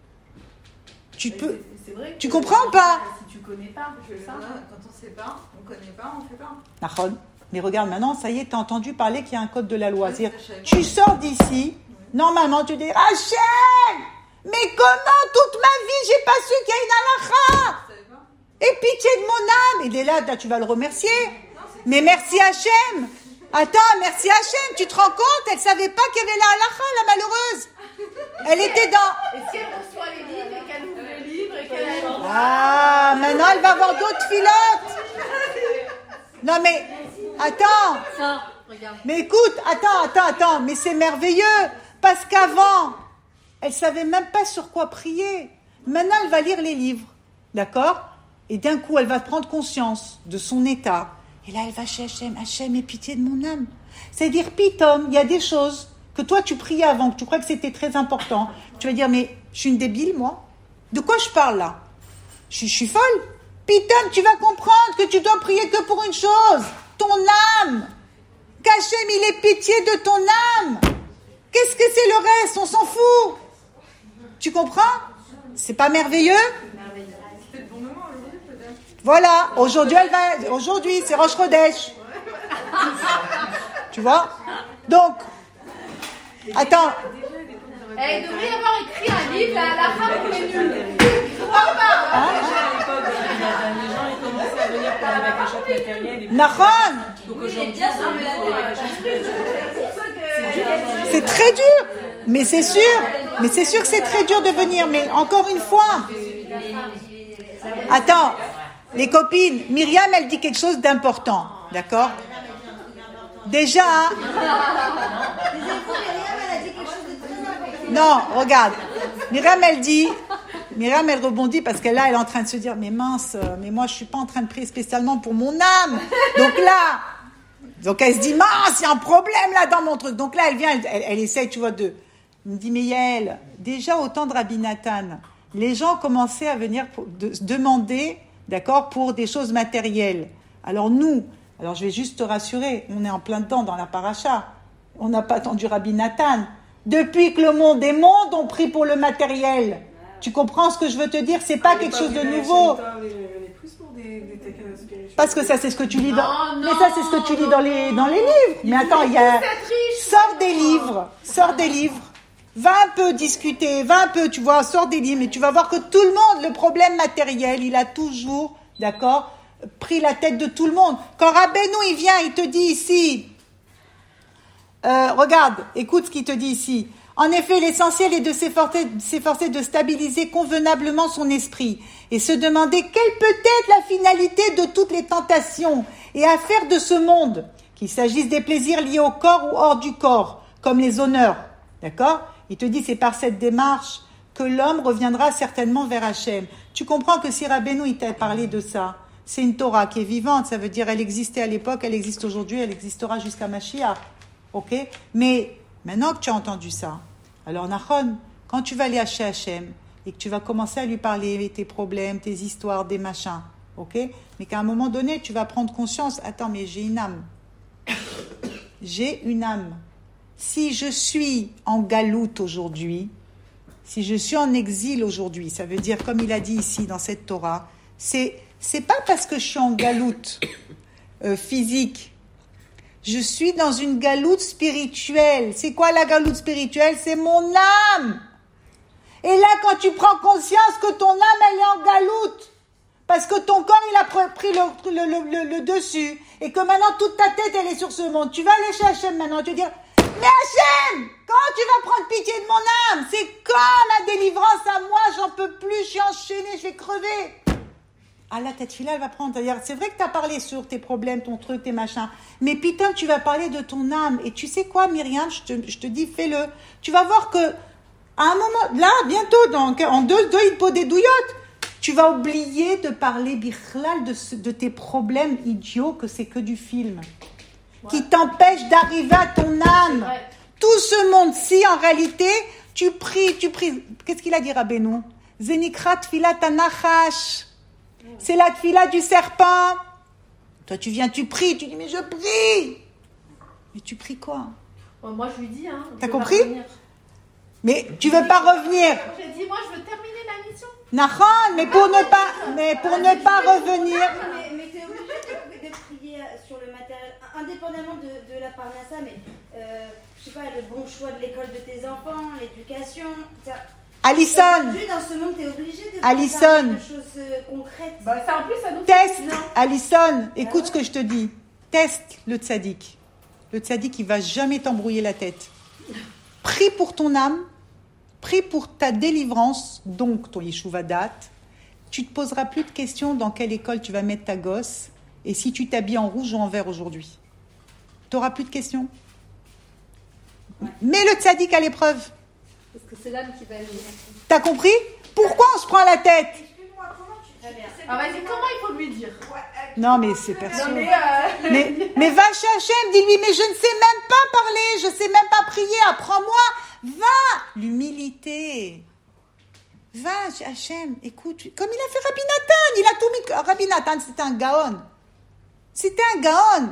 Tu Mais peux. c'est- c'est vrai que Tu comprends ou pas? Si tu connais pas, Je c'est ça. Quand on sait pas, on connaît pas, on fait pas. Nahon. Mais regarde maintenant, ça y est, t'as entendu parler qu'il y a un code de la loi. Oui, C'est-à-dire, Hachem. tu sors d'ici, normalement tu dis Hachem, mais comment toute ma vie j'ai pas su qu'il y a une halakha? Vous savez pas? Et pitié de mon âme. Et dès là, là, tu vas le remercier. Mais merci Hachem. Attends, merci Hachem. Tu te rends compte? Elle savait pas qu'il y avait la halakha, la malheureuse. Elle était dans... Et si elle reçoit les livres et qu'elle ouvre le livre et qu'elle a... Ah, maintenant elle va avoir d'autres filotes. Non mais, attends. Ça, regarde. Mais écoute, attends, attends, attends. Mais c'est merveilleux. Parce qu'avant, elle savait même pas sur quoi prier. Maintenant, elle va lire les livres. D'accord? Et d'un coup, elle va prendre conscience de son état. Et là, elle va chez Hachem. Hachem, aie pitié de mon âme. C'est-à-dire, pitom, il y a des choses que toi, tu priais avant, que tu crois que c'était très important. Tu vas dire, mais je suis une débile, moi. De quoi je parle, là? Je, je suis folle. Pitom, tu vas comprendre que tu dois prier que pour une chose. Ton âme. Qu'Hachem, il ait pitié de ton âme. Qu'est-ce que c'est le reste? On s'en fout. Tu comprends? C'est pas merveilleux? C'était le bon moment aujourd'hui peut-être. Voilà, aujourd'hui elle va, aujourd'hui c'est Rosh Chodesh. Tu vois? Donc, attends, Elle devrait avoir écrit un livre, la halakha pour les nuls. hein? Déjà à l'époque de Rabbi les gens ils commençaient à venir pour les bakachot matériels. et puis- Nahon, Donc aujourd'hui, pour les bakachot, c'est très dur, mais c'est sûr, mais c'est sûr que c'est très dur de venir, mais encore une fois, attends, les copines, Myriam elle dit quelque chose d'important, d'accord? Déjà, hein, non, regarde. Myriam, elle dit, Myriam, elle rebondit parce qu'elle là, elle est en train de se dire, mais mince, euh, mais moi, je suis pas en train de prier spécialement pour mon âme. Donc là, donc elle se dit, mince, il y a un problème là dans mon truc. Donc là, elle vient, elle, elle, elle essaye, tu vois, de, elle me dit, mais Yael, déjà au temps de Rabbi Nathan, les gens commençaient à venir pour, de, se demander, d'accord, pour des choses matérielles. Alors nous, alors je vais juste te rassurer, on est en plein dedans dans la paracha. On n'a pas attendu Rabbi Nathan. Depuis que le monde est monde, on prie pour le matériel. Tu comprends ce que je veux te dire? C'est pas quelque chose de nouveau. On est plus pour des, des techniques spirituelles. Parce que ça, c'est ce que tu lis dans. Non, Mais ça, c'est ce que tu lis dans les dans les livres. Mais attends, il y a. Sors des livres, sors des livres. Va un peu discuter, va un peu, tu vois, sors des livres, mais tu vas voir que tout le monde, le problème matériel, il a toujours, d'accord, pris la tête de tout le monde. Quand Rabbeinu, il vient, il te dit ici, euh, regarde, écoute ce qu'il te dit ici. En effet, l'essentiel est de s'efforcer, s'efforcer de stabiliser convenablement son esprit et se demander quelle peut être la finalité de toutes les tentations et à faire de ce monde, qu'il s'agisse des plaisirs liés au corps ou hors du corps, comme les honneurs. D'accord? Il te dit, c'est par cette démarche que l'homme reviendra certainement vers Hachem. Tu comprends que si Rabbeinu, il t'a parlé de ça, c'est une Torah qui est vivante, ça veut dire elle existait à l'époque, elle existe aujourd'hui, elle existera jusqu'à Mashiach. Ok? Mais maintenant que tu as entendu ça, Alors, Nahon, quand tu vas aller chez Hachem et que tu vas commencer à lui parler tes problèmes, tes histoires, des machins, ok? Mais qu'à un moment donné, tu vas prendre conscience, attends, mais j'ai une âme. J'ai une âme. Si je suis en galoute aujourd'hui, si je suis en exil aujourd'hui, ça veut dire, comme il a dit ici dans cette Torah, c'est, c'est pas parce que je suis en galoute euh, physique. Je suis dans une galoute spirituelle. C'est quoi la galoute spirituelle? C'est mon âme. Et là, quand tu prends conscience que ton âme, elle est en galoute, parce que ton corps, il a pris le, le, le, le, le dessus, et que maintenant, toute ta tête, elle est sur ce monde. Tu vas aller chez Hachem maintenant, tu vas dire, mais Hachem, quand tu vas prendre pitié de mon âme? C'est quand la délivrance à moi? J'en peux plus, je suis enchaînée, je vais crever. Ah là, ta tefila, elle va prendre. C'est-à-dire, c'est vrai que tu as parlé sur tes problèmes, ton truc, tes machins. Mais putain, tu vas parler de ton âme. Et tu sais quoi, Myriam, je te, je te dis, fais-le. Tu vas voir que, à un moment, là, bientôt, dans, en deux, deux hippo des douillottes, tu vas oublier de parler, bichlal, de, ce- de tes problèmes idiots, que c'est que du film. Ouais. Qui t'empêche d'arriver à ton âme. Ouais. Tout ce monde-ci, en réalité, tu pries, tu pries. Qu'est-ce qu'il a dit, Rabbeinu? Zenikra tfilat anachash. C'est la tfila du serpent. Toi, tu viens, tu pries, tu dis, mais je prie. Mais tu pries quoi? Bon, moi, je lui dis, hein. T'as je veux compris? pas revenir. Mais tu veux pas revenir. J'ai dit, moi, je veux terminer ma mission. Nahon, mais pour ne pas, mais pour ne pas revenir. Mais, mais tu es obligé de, de prier sur le matériel, indépendamment de, de la parnassa, mais euh, je sais pas, le bon choix de l'école de tes enfants, l'éducation. ça- Alison, Aujourd'hui, dans ce monde, tu es obligé de Alison. faire des choses euh, concrètes. Bah, ça, en plus, ça nous fait teste, bien. Alison, écoute ce que je te dis. Teste le tzaddik. Le tzaddik, il va jamais t'embrouiller la tête. Prie pour ton âme, prie pour ta délivrance, donc ton yeshuva date. Tu te poseras plus de questions dans quelle école tu vas mettre ta gosse et si tu t'habilles en rouge ou en vert aujourd'hui. Tu n'auras plus de questions. Mets le tzaddik à l'épreuve. Parce que c'est l'âme qui va agir. T'as compris? Pourquoi on se prend la tête? Excuse-moi, comment tu Très bien. Ah, vas-y, comment il faut lui dire? Non, mais c'est perso. Non, mais, euh, Mais, mais va chez Hachem, dis-lui, mais je ne sais même pas parler, je ne sais même pas prier, apprends-moi. Va, l'humilité. Va chez Hachem, écoute, comme il a fait Rabbi Nathan, il a tout mis. Rabbi Nathan, c'était un gaon. C'était un gaon.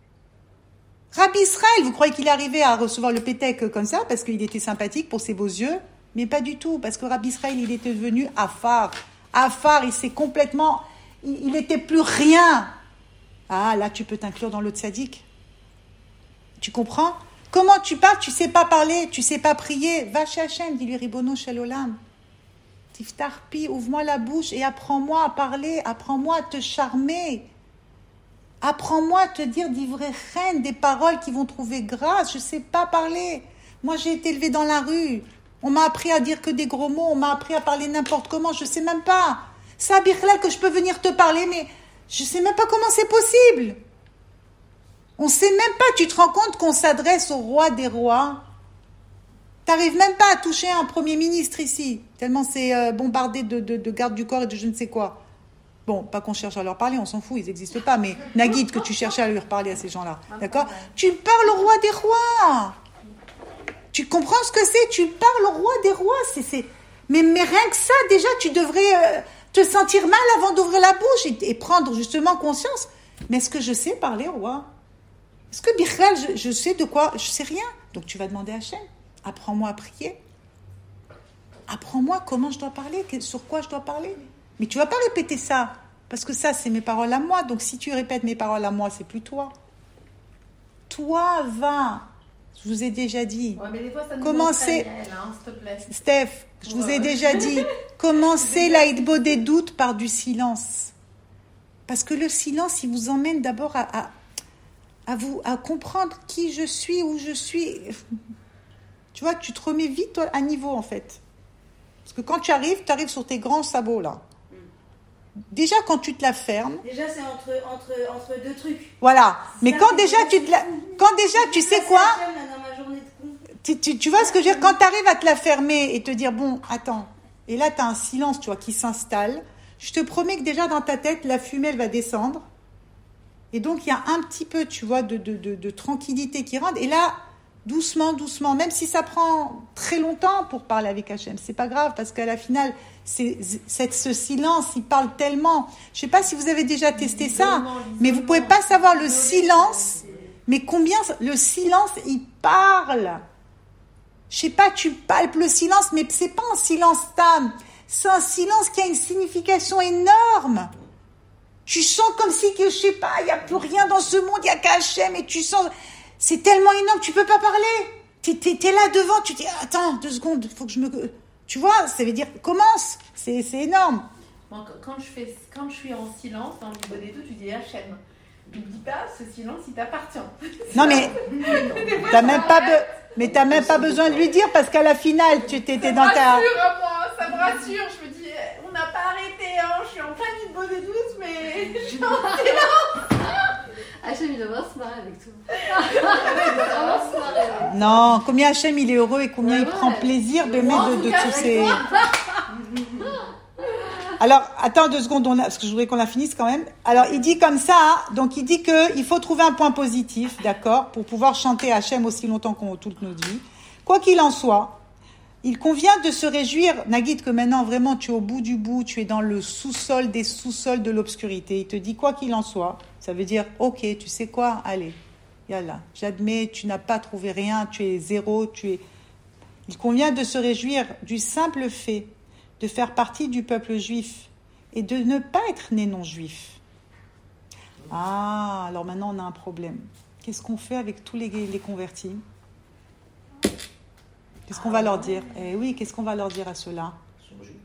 Rabbi Israël, vous croyez qu'il est arrivé à recevoir le pétec comme ça, parce qu'il était sympathique pour ses beaux yeux? Mais pas du tout, parce que Rabbi Israël, il était devenu afar. Afar, il s'est complètement... Il n'était plus rien. Ah, là, tu peux t'inclure dans le tzaddik. Tu comprends? Comment tu parles? Tu sais pas parler, tu sais pas prier. Va chez Hachem, dis-lui Ribono Shel Olam. Tiftar pi, ouvre-moi la bouche et apprends-moi à parler, apprends-moi à te charmer. Apprends-moi à te dire d'ivrechen, des paroles qui vont trouver grâce. Je sais pas parler. Moi, j'ai été élevée dans la rue. On m'a appris à dire que des gros mots, on m'a appris à parler n'importe comment, je sais même pas. Ça, Birlal, que je peux venir te parler, mais je sais même pas comment c'est possible. On sait même pas, tu te rends compte qu'on s'adresse au roi des rois? T'arrives même pas à toucher un premier ministre ici, tellement c'est euh, bombardé de, de, de gardes du corps et de je ne sais quoi. Bon, pas qu'on cherche à leur parler, on s'en fout, ils n'existent pas, mais Nagid, que tu cherchais à leur parler à ces gens-là, d'accord? Tu parles au roi des rois. Tu comprends ce que c'est? Tu parles au roi des rois. C'est, c'est... Mais, mais rien que ça, déjà, tu devrais euh, te sentir mal avant d'ouvrir la bouche et, et prendre justement conscience. Mais est-ce que je sais parler au roi? Est-ce que, Bichral, je, je sais de quoi? Je sais rien. Donc tu vas demander à Hachem. Apprends-moi à prier. Apprends-moi comment je dois parler, sur quoi je dois parler. Mais tu vas pas répéter ça, parce que ça, c'est mes paroles à moi. Donc si tu répètes mes paroles à moi, c'est plus toi. Toi, va. Je vous ai déjà dit. Ouais, mais des fois, ça nous Commencez. manque, Daniel, hein, s'il te plaît. Steph, je vous ai Ouais. déjà dit. Commencez la hitbo des doutes par du silence. Parce que le silence, il vous emmène d'abord à, à, à, vous, à comprendre qui je suis, où je suis. Tu vois, tu te remets vite à niveau, en fait. Parce que quand tu arrives, tu arrives sur tes grands sabots, là. Déjà, quand tu te la fermes, Déjà, c'est entre, entre, entre deux trucs. voilà. Mais Ça, quand c'est déjà, déjà tu te la... Quand déjà, tu sais quoi? Hachem, là, dans ma journée de con. tu, tu, tu vois ce que je veux dire? Quand tu arrives à te la fermer et te dire, bon, attends, et là, tu as un silence, tu vois, qui s'installe, je te promets que déjà, dans ta tête, la fumée, elle va descendre. Et donc, il y a un petit peu, tu vois, de, de, de, de tranquillité qui rentre. Et là, doucement, doucement, même si ça prend très longtemps pour parler avec Hachem, c'est pas grave, parce qu'à la finale, c'est, c'est, ce silence, il parle tellement. Je sais pas si vous avez déjà testé ça, mais vous pouvez pas savoir le silence, mais combien le silence, il parle. Je sais pas, tu palpes le silence, mais c'est pas un silence tam, c'est un silence qui a une signification énorme. Tu sens comme si, que, je sais pas, il n'y a plus rien dans ce monde, il n'y a qu'Hachem, et tu sens, c'est tellement énorme, tu peux pas parler. Tu es là devant, tu dis, attends, deux secondes, faut que je me... Tu vois, ça veut dire, commence, c'est, c'est énorme. Moi, quand je, fais, quand je suis en silence, dans le niveau des deux, tu dis Hachem. Ne dis pas, ce silence, il t'appartient. Non, mais t'as même pas, be... mais t'as même pas besoin de lui dire, parce qu'à la finale, tu t'étais dans ta... Ça me rassure, moi, ça me rassure, je me dis, on n'a pas arrêté, hein, je suis en plein niveau des douze, mais je suis en silence. Hachem, il va vraiment se marrer avec toi. Il va vraiment se marrer. Avec non, combien Hachem, il est heureux et combien ouais, il ouais. prend plaisir de mettre de, de cas, tous ces... Alors, attends deux secondes, on a, parce que je voudrais qu'on la finisse quand même. Alors, il dit comme ça, hein, donc il dit qu'il faut trouver un point positif, d'accord, pour pouvoir chanter Hachem aussi longtemps qu'on toute notre vie. Quoi qu'il en soit, il convient de se réjouir, Nagid, que maintenant vraiment tu es au bout du bout, tu es dans le sous-sol des sous-sols de l'obscurité. Il te dit quoi qu'il en soit, ça veut dire, ok, tu sais quoi, allez, yallah, j'admets, tu n'as pas trouvé rien, tu es zéro, tu es... Il convient de se réjouir du simple fait de faire partie du peuple juif et de ne pas être né non-juif. Ah, alors maintenant on a un problème. Qu'est-ce qu'on fait avec tous les, les convertis ? Qu'est-ce qu'on va leur dire ? Eh oui, qu'est-ce qu'on va leur dire à ceux-là ? Ils sont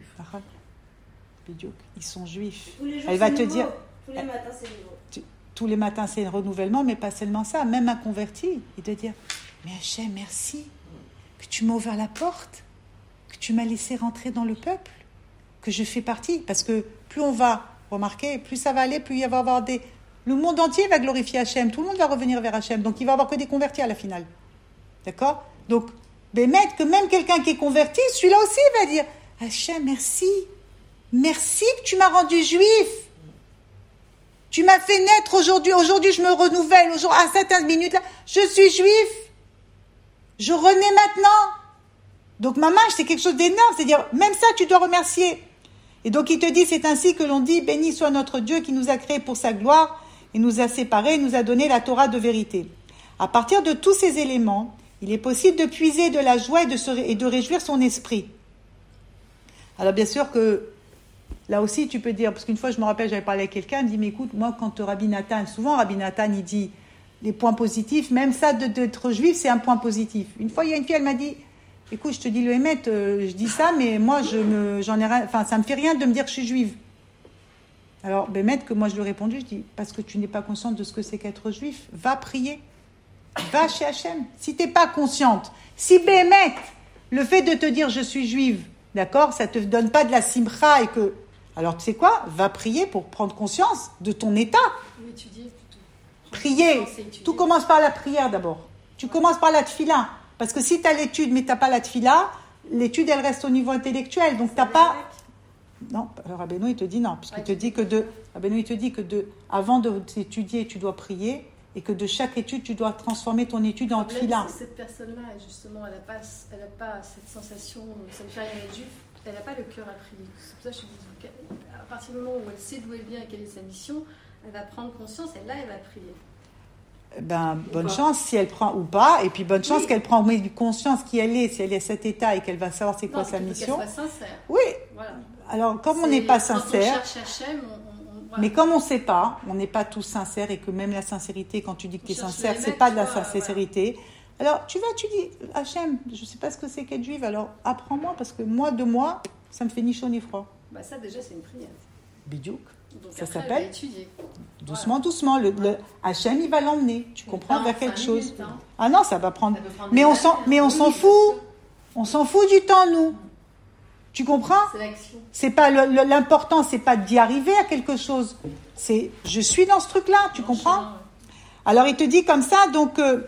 juifs. Ils sont juifs. Tous les jours, Elle va c'est te nouveau. dire... Tous les matins, c'est nouveau. Tu, tous les matins, c'est un renouvellement, mais pas seulement ça. Même un converti, il te dit, mais Hachem, merci que tu m'as ouvert la porte, que tu m'as laissé rentrer dans le peuple, que je fais partie. Parce que plus on va, remarquer, plus ça va aller, plus il va y avoir des... Le monde entier va glorifier Hachem, tout le monde va revenir vers Hachem, donc il va y avoir que des convertis à la finale. D'accord ? Donc, Bémet, que même quelqu'un qui est converti, celui-là aussi va dire, Hachem, merci, merci que tu m'as rendu juif. Tu m'as fait naître aujourd'hui, aujourd'hui je me renouvelle, aujourd'hui, à cette minute-là, je suis juif. Je renais maintenant. Donc, maman, c'est quelque chose d'énorme. C'est-à-dire, même ça, tu dois remercier. Et donc, il te dit, c'est ainsi que l'on dit, béni soit notre Dieu qui nous a créés pour sa gloire et nous a séparés et nous a donné la Torah de vérité. À partir de tous ces éléments, il est possible de puiser de la joie et de, se, et de réjouir son esprit. Alors, bien sûr que, là aussi, tu peux dire, parce qu'une fois, je me rappelle, j'avais parlé avec quelqu'un, il me dit, mais écoute, moi, quand Rabbi Nathan, souvent, Rabbi Nathan, il dit, les points positifs, même ça de, d'être juif, c'est un point positif. Une fois, il y a une fille, elle m'a dit, écoute, je te dis le émet, euh, je dis ça, mais moi, je me, j'en ai rien, enfin, ça me fait rien de me dire que je suis juive. Alors, Bémet, que moi je lui ai répondu, je dis, parce que tu n'es pas consciente de ce que c'est qu'être juif, va prier, va chez Hachem. Si tu n'es pas consciente, si Bémet, le fait de te dire je suis juive, d'accord, ça ne te donne pas de la simcha et que, alors tu sais quoi, va prier pour prendre conscience de ton état. Ou étudier plutôt. Prier, tout commence par la prière d'abord. Tu commences par la tefila. Parce que si tu as l'étude, mais tu n'as pas la tefila, l'étude, elle reste au niveau intellectuel. Donc, tu n'as pas... Non, alors Rabbeinu, il te dit non. Parce qu'il te dit que de... Rabbeinu, il te dit que de... avant de t'étudier, tu dois prier. Et que de chaque étude, tu dois transformer ton étude en tefila. Cette personne-là, justement, elle n'a pas, elle a pas cette sensation, ça me fait rien être juif, elle n'a pas le cœur à prier. C'est pour ça que je dis qu'à partir du moment où elle sait d'où elle vient et quelle est sa mission, elle va prendre conscience et là, elle va prier. Ben, bonne chance si elle prend ou pas, et puis bonne chance oui. qu'elle prend mais, conscience qui elle est, si elle est à cet état et qu'elle va savoir c'est quoi non, sa mission. Qu'elle soit sincère. Oui. Voilà. Alors, comme c'est, on n'est pas sincère, on Hachem, on, on, voilà. mais comme on ne sait pas, on n'est pas tous sincères et que même la sincérité, quand tu dis que tu es sincère, c'est pas de la vois, sincérité. Voilà. Alors, tu vas, tu dis, Hachem, je ne sais pas ce que c'est qu'être juive, alors apprends-moi, parce que moi, de moi, ça me fait ni chaud ni froid. Bah, ça, déjà, c'est une prière. Bidiouk. Donc ça après, s'appelle doucement, voilà. doucement. Le, le Hachem, il va l'emmener. Tu comprends, non, vers quelque chose. Minutes, hein. Ah non, ça va prendre. Ça prendre mais on s'en, mais on oui, s'en fout. On s'en fout du temps, nous. Tu comprends ? C'est l'action. C'est pas le, le, l'important, c'est pas d'y arriver à quelque chose. C'est, je suis dans ce truc-là. Tu non, comprends ? Alors il te dit comme ça, donc euh,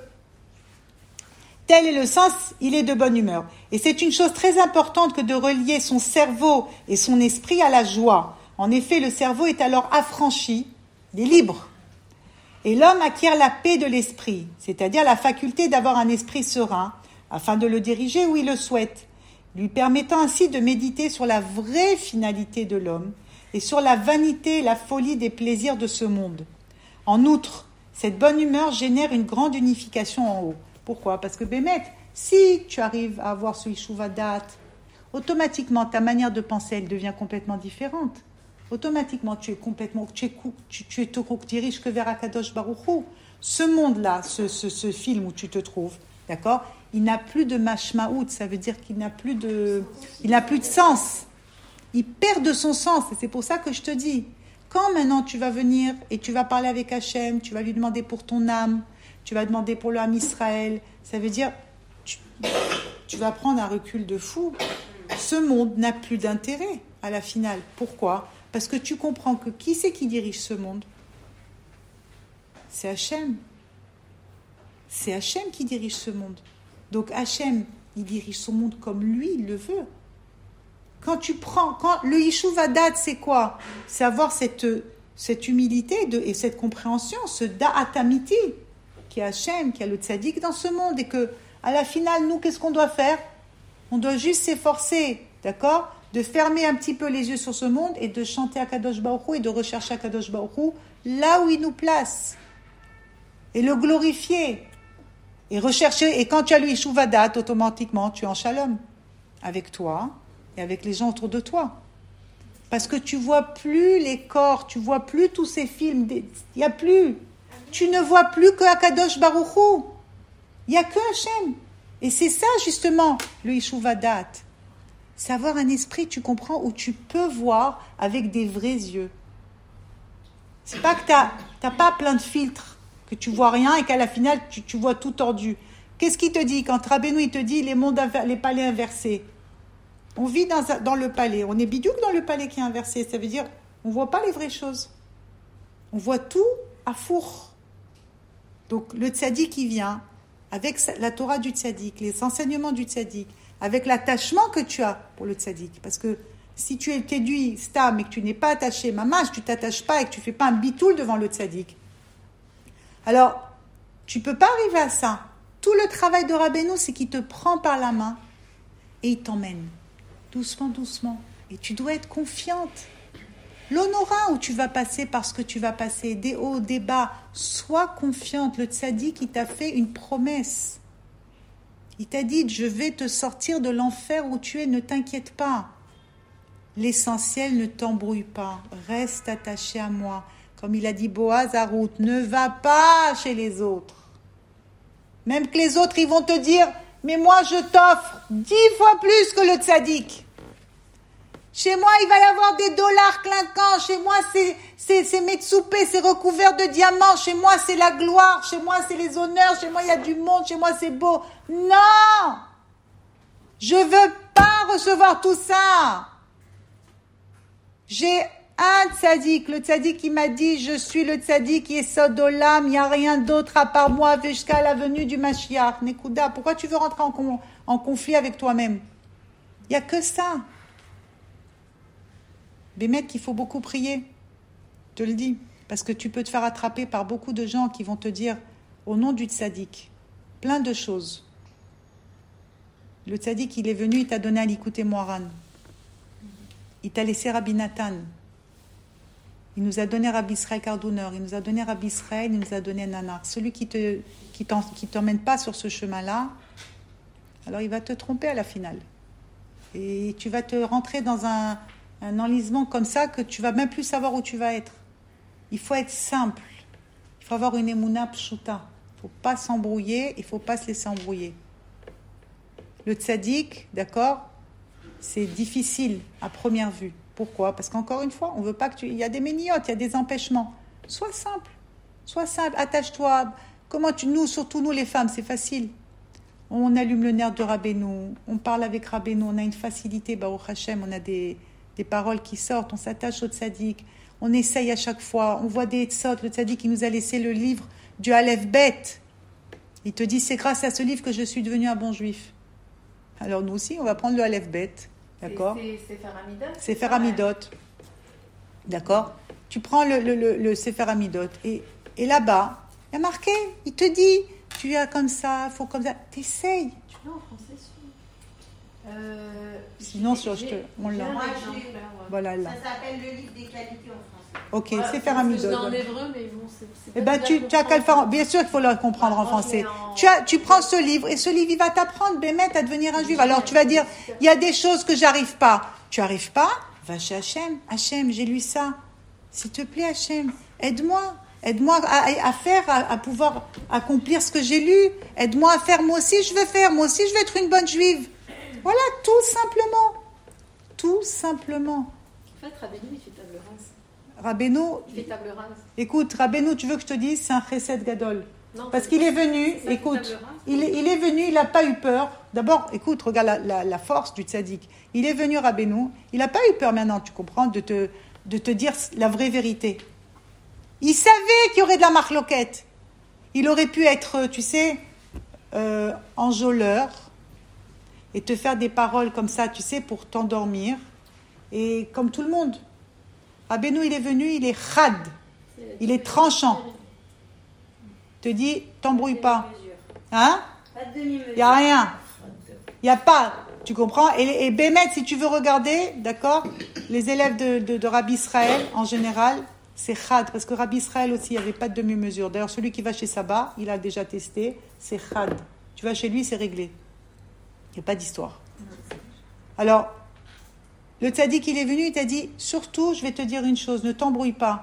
tel est le sens. Il est de bonne humeur. Et c'est une chose très importante que de relier son cerveau et son esprit à la joie. En effet, le cerveau est alors affranchi, il est libre. Et l'homme acquiert la paix de l'esprit, c'est-à-dire la faculté d'avoir un esprit serein, afin de le diriger où il le souhaite, lui permettant ainsi de méditer sur la vraie finalité de l'homme et sur la vanité et la folie des plaisirs de ce monde. En outre, cette bonne humeur génère une grande unification en haut. Pourquoi ? Parce que Bémet, si tu arrives à avoir ce Ishuvadat, automatiquement ta manière de penser, elle devient complètement différente. Automatiquement, tu es complètement, tu es, tu, tu te diriges que vers Akadosh Baruch Hu. Ce monde-là, ce, ce, ce film où tu te trouves, d'accord ? Il n'a plus de mashmaout, ça veut dire qu'il n'a plus de, il n'a plus de sens. Il perd de son sens, et c'est pour ça que je te dis, quand maintenant tu vas venir et tu vas parler avec Hachem, tu vas lui demander pour ton âme, tu vas demander pour le âme Israël, ça veut dire, tu, tu vas prendre un recul de fou. Ce monde n'a plus d'intérêt à la finale. Pourquoi ? Parce que tu comprends que qui c'est qui dirige ce monde ? C'est Hachem. C'est Hachem qui dirige ce monde. Donc Hachem, il dirige son monde comme lui, il le veut. Quand tu prends, quand le Yishuvadat, c'est quoi ? C'est avoir cette, cette humilité de, et cette compréhension, ce Da'atamiti, qui est Hachem, qui a le tzaddik dans ce monde, et que, à la finale, nous, qu'est-ce qu'on doit faire ? On doit juste s'efforcer, d'accord ? De fermer un petit peu les yeux sur ce monde et de chanter à Kadosh Baruch Hu et de rechercher à Kadosh Baruch Hu là où il nous place. Et le glorifier. Et rechercher, et quand tu as le Yishuvadat, automatiquement, tu es en shalom avec toi et avec les gens autour de toi. Parce que tu vois plus les corps, tu vois plus tous ces films, il n'y a plus. Tu ne vois plus que Akadosh Baruch Hu. Il n'y a que Hachem. Et c'est ça, justement, le Yishuvadat. C'est avoir un esprit, tu comprends, où tu peux voir avec des vrais yeux. C'est pas que tu n'as pas plein de filtres, que tu vois rien et qu'à la finale, tu, tu vois tout tordu. Qu'est-ce qu'il te dit quand Rabbeinu il te dit les, mondes, les palais inversés ? On vit dans, dans le palais. On est bidouque dans le palais qui est inversé. Ça veut dire on ne voit pas les vraies choses. On voit tout à four. Donc le tzaddik qui vient avec la Torah du tzaddik, les enseignements du tzaddik, avec l'attachement que tu as pour le tzaddik. Parce que si tu es téduit, stam, et que tu n'es pas attaché, mamash, tu ne t'attaches pas et que tu ne fais pas un bitoul devant le tzaddik, alors tu ne peux pas arriver à ça. Tout le travail de Rabbeinu, c'est qu'il te prend par la main et il t'emmène. Doucement, doucement. Et tu dois être confiante. L'honorat où tu vas passer parce que tu vas passer des hauts, des bas. Sois confiante. Le tzaddik, il t'a fait une promesse. Il t'a dit, je vais te sortir de l'enfer où tu es, ne t'inquiète pas. L'essentiel, ne t'embrouille pas. Reste attaché à moi. Comme il a dit Boaz à Ruth, ne va pas chez les autres. Même que les autres, ils vont te dire, mais moi, je t'offre dix fois plus que le tzaddik. Chez moi, il va y avoir des dollars clinquants. Chez moi, c'est, c'est, c'est metsoupé, c'est recouvert de diamants. Chez moi, c'est la gloire. Chez moi, c'est les honneurs. Chez moi, il y a du monde. Chez moi, c'est beau. Non! Je veux pas recevoir tout ça. J'ai un tzaddik. Le tzaddik qui m'a dit, je suis le tzaddik qui est Sodolam. Il n'y a rien d'autre à part moi jusqu'à la venue du Mashiach. Nekuda, pourquoi tu veux rentrer en, con, en conflit avec toi-même? Il n'y a que ça. Bémet qu'il faut beaucoup prier, je te le dis, parce que tu peux te faire attraper par beaucoup de gens qui vont te dire, au nom du tzaddik, plein de choses. Le tzaddik, il est venu, il t'a donné à l'écouter Moharan. Il t'a laissé Rabbi Nathan. Il nous a donné Rabbi Israël Kardouner, il nous a donné Rabbi Israël, il nous a donné Nanar. Celui qui te, qui t'en, qui t'emmène pas sur ce chemin-là, alors il va te tromper à la finale. Et tu vas te rentrer dans un... un enlisement comme ça que tu vas même plus savoir où tu vas être. Il faut être simple. Il faut avoir une émouna pshuta. Il ne faut pas s'embrouiller, il ne faut pas se laisser embrouiller. Le tzaddik, d'accord, c'est difficile à première vue. Pourquoi ? Parce qu'encore une fois, on veut pas que tu... il y a des méniotes, il y a des empêchements. Sois simple. Sois simple, attache-toi. Comment tu... Nous, surtout nous les femmes, c'est facile. On allume le nerf de Rabbeinu, on parle avec Rabbeinu, on a une facilité, Baruch Hashem, on a des... des paroles qui sortent, on s'attache au tzaddik, on essaye à chaque fois, on voit des tzot, le tzaddik qui nous a laissé le livre du Aleph Bet. Il te dit, c'est grâce à ce livre que je suis devenu un bon juif. Alors nous aussi, on va prendre le Aleph Bet, d'accord ? C'est Sefer Hamidot. Sefer Hamidot, d'accord ? Tu prends le, le, le, le Sefer Hamidot et Et là-bas, il y a marqué, il te dit, tu as comme ça, il faut comme ça. T'essayes. Tu l'as en français sûr. Euh, Sinon, sur, je te, on j'ai l'a. un Moi, exemplaire, j'ai- ouais. Voilà, là. Ça s'appelle le livre des qualités en français. Ok, Ouais, c'est faire un parce que je l'ai midot. en hébreu, mais bon, c'est. c'est Eh pas ben, bien tu, tu as qu'à le faire. en- Bien sûr qu'il faut le comprendre en Moi, je français. l'ai en- Tu, as, tu prends ce livre et ce livre, il va t'apprendre, Bémet, à devenir un juif. Alors, tu vas dire, il y a des choses que j'arrive pas. Tu arrives pas? Va chez Hachem. Hachem, j'ai lu ça. S'il te plaît, Hachem, aide-moi. Aide-moi à, à faire, à, à pouvoir accomplir ce que j'ai lu. Aide-moi à faire. Moi aussi, je veux faire. Moi aussi, je veux être une bonne juive. Voilà, tout simplement. Tout simplement. En fait, Rabbeinu, il fait table rase. Rabbeinu, Il fait table rase. écoute, Rabbeinu, tu veux que je te dise, c'est un chesed gadol. Non, Parce c'est- qu'il est venu, c'est ça, écoute, table rase. il est, il est venu, il n'a pas eu peur. D'abord, écoute, regarde la, la, la force du tzaddik. Il est venu, Rabbeinu, il n'a pas eu peur maintenant, tu comprends, de te, de te dire la vraie vérité. Il savait qu'il y aurait de la marloquette. Il aurait pu être, tu sais, euh, enjôleur et te faire des paroles comme ça, tu sais, pour t'endormir. Et comme tout le monde. Rabbeinu, il est venu, il est chad, il est tranchant. Te dit, t'embrouille pas. Hein? Pas de demi-mesure. Il n'y a rien. Il n'y a pas. Tu comprends? Et, et Bémet, si tu veux regarder, d'accord, les élèves de, de, de Rabbi Israël, en général, c'est chad. Parce que Rabbi Israël aussi, il n'y avait pas de demi-mesure. D'ailleurs, celui qui va chez Saba, il a déjà testé, c'est chad. Tu vas chez lui, c'est réglé. Il n'y a pas d'histoire. Alors, le tzaddik, il est venu, il t'a dit, surtout, je vais te dire une chose, ne t'embrouille pas.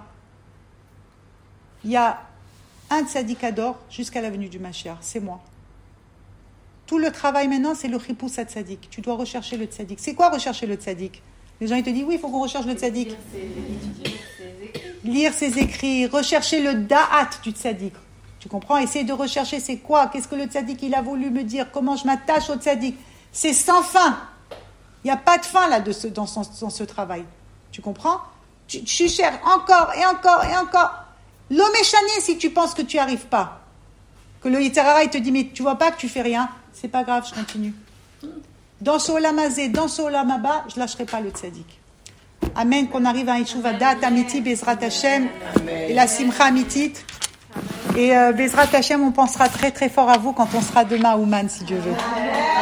Il y a un tzadikador jusqu'à la venue du Mashiach, c'est moi. Tout le travail maintenant, c'est le chipous à tzaddik. Tu dois rechercher le tzaddik. C'est quoi rechercher le tzaddik? Les gens, ils te disent, oui, il faut qu'on recherche le tzaddik. Lire ses- étudier ses écrits. Lire ses écrits, rechercher le da'at du tzaddik. Tu comprends? Essayer de rechercher c'est quoi? Qu'est-ce que le tzaddik, il a voulu me dire? Comment je m'attache au tzaddik? C'est sans fin. Il n'y a pas de fin là de ce, dans, son, dans ce travail. Tu comprends? Tu, tu cherches encore et encore et encore. L'homme est chané si tu penses que tu n'y arrives pas. Que le Yitzhara, il te dit, mais tu vois pas que tu fais rien. C'est pas grave, je continue. Dans ce olam hazé, dans ce olam haba, je lâcherai pas le tzaddik. Amen, qu'on arrive à un Yeshuva Dat Amiti, Bezrat Hashem, et la Simcha Amitit. Et euh, Bezrat Hashem, on pensera très très fort à vous quand on sera demain à Ouman, si Dieu veut.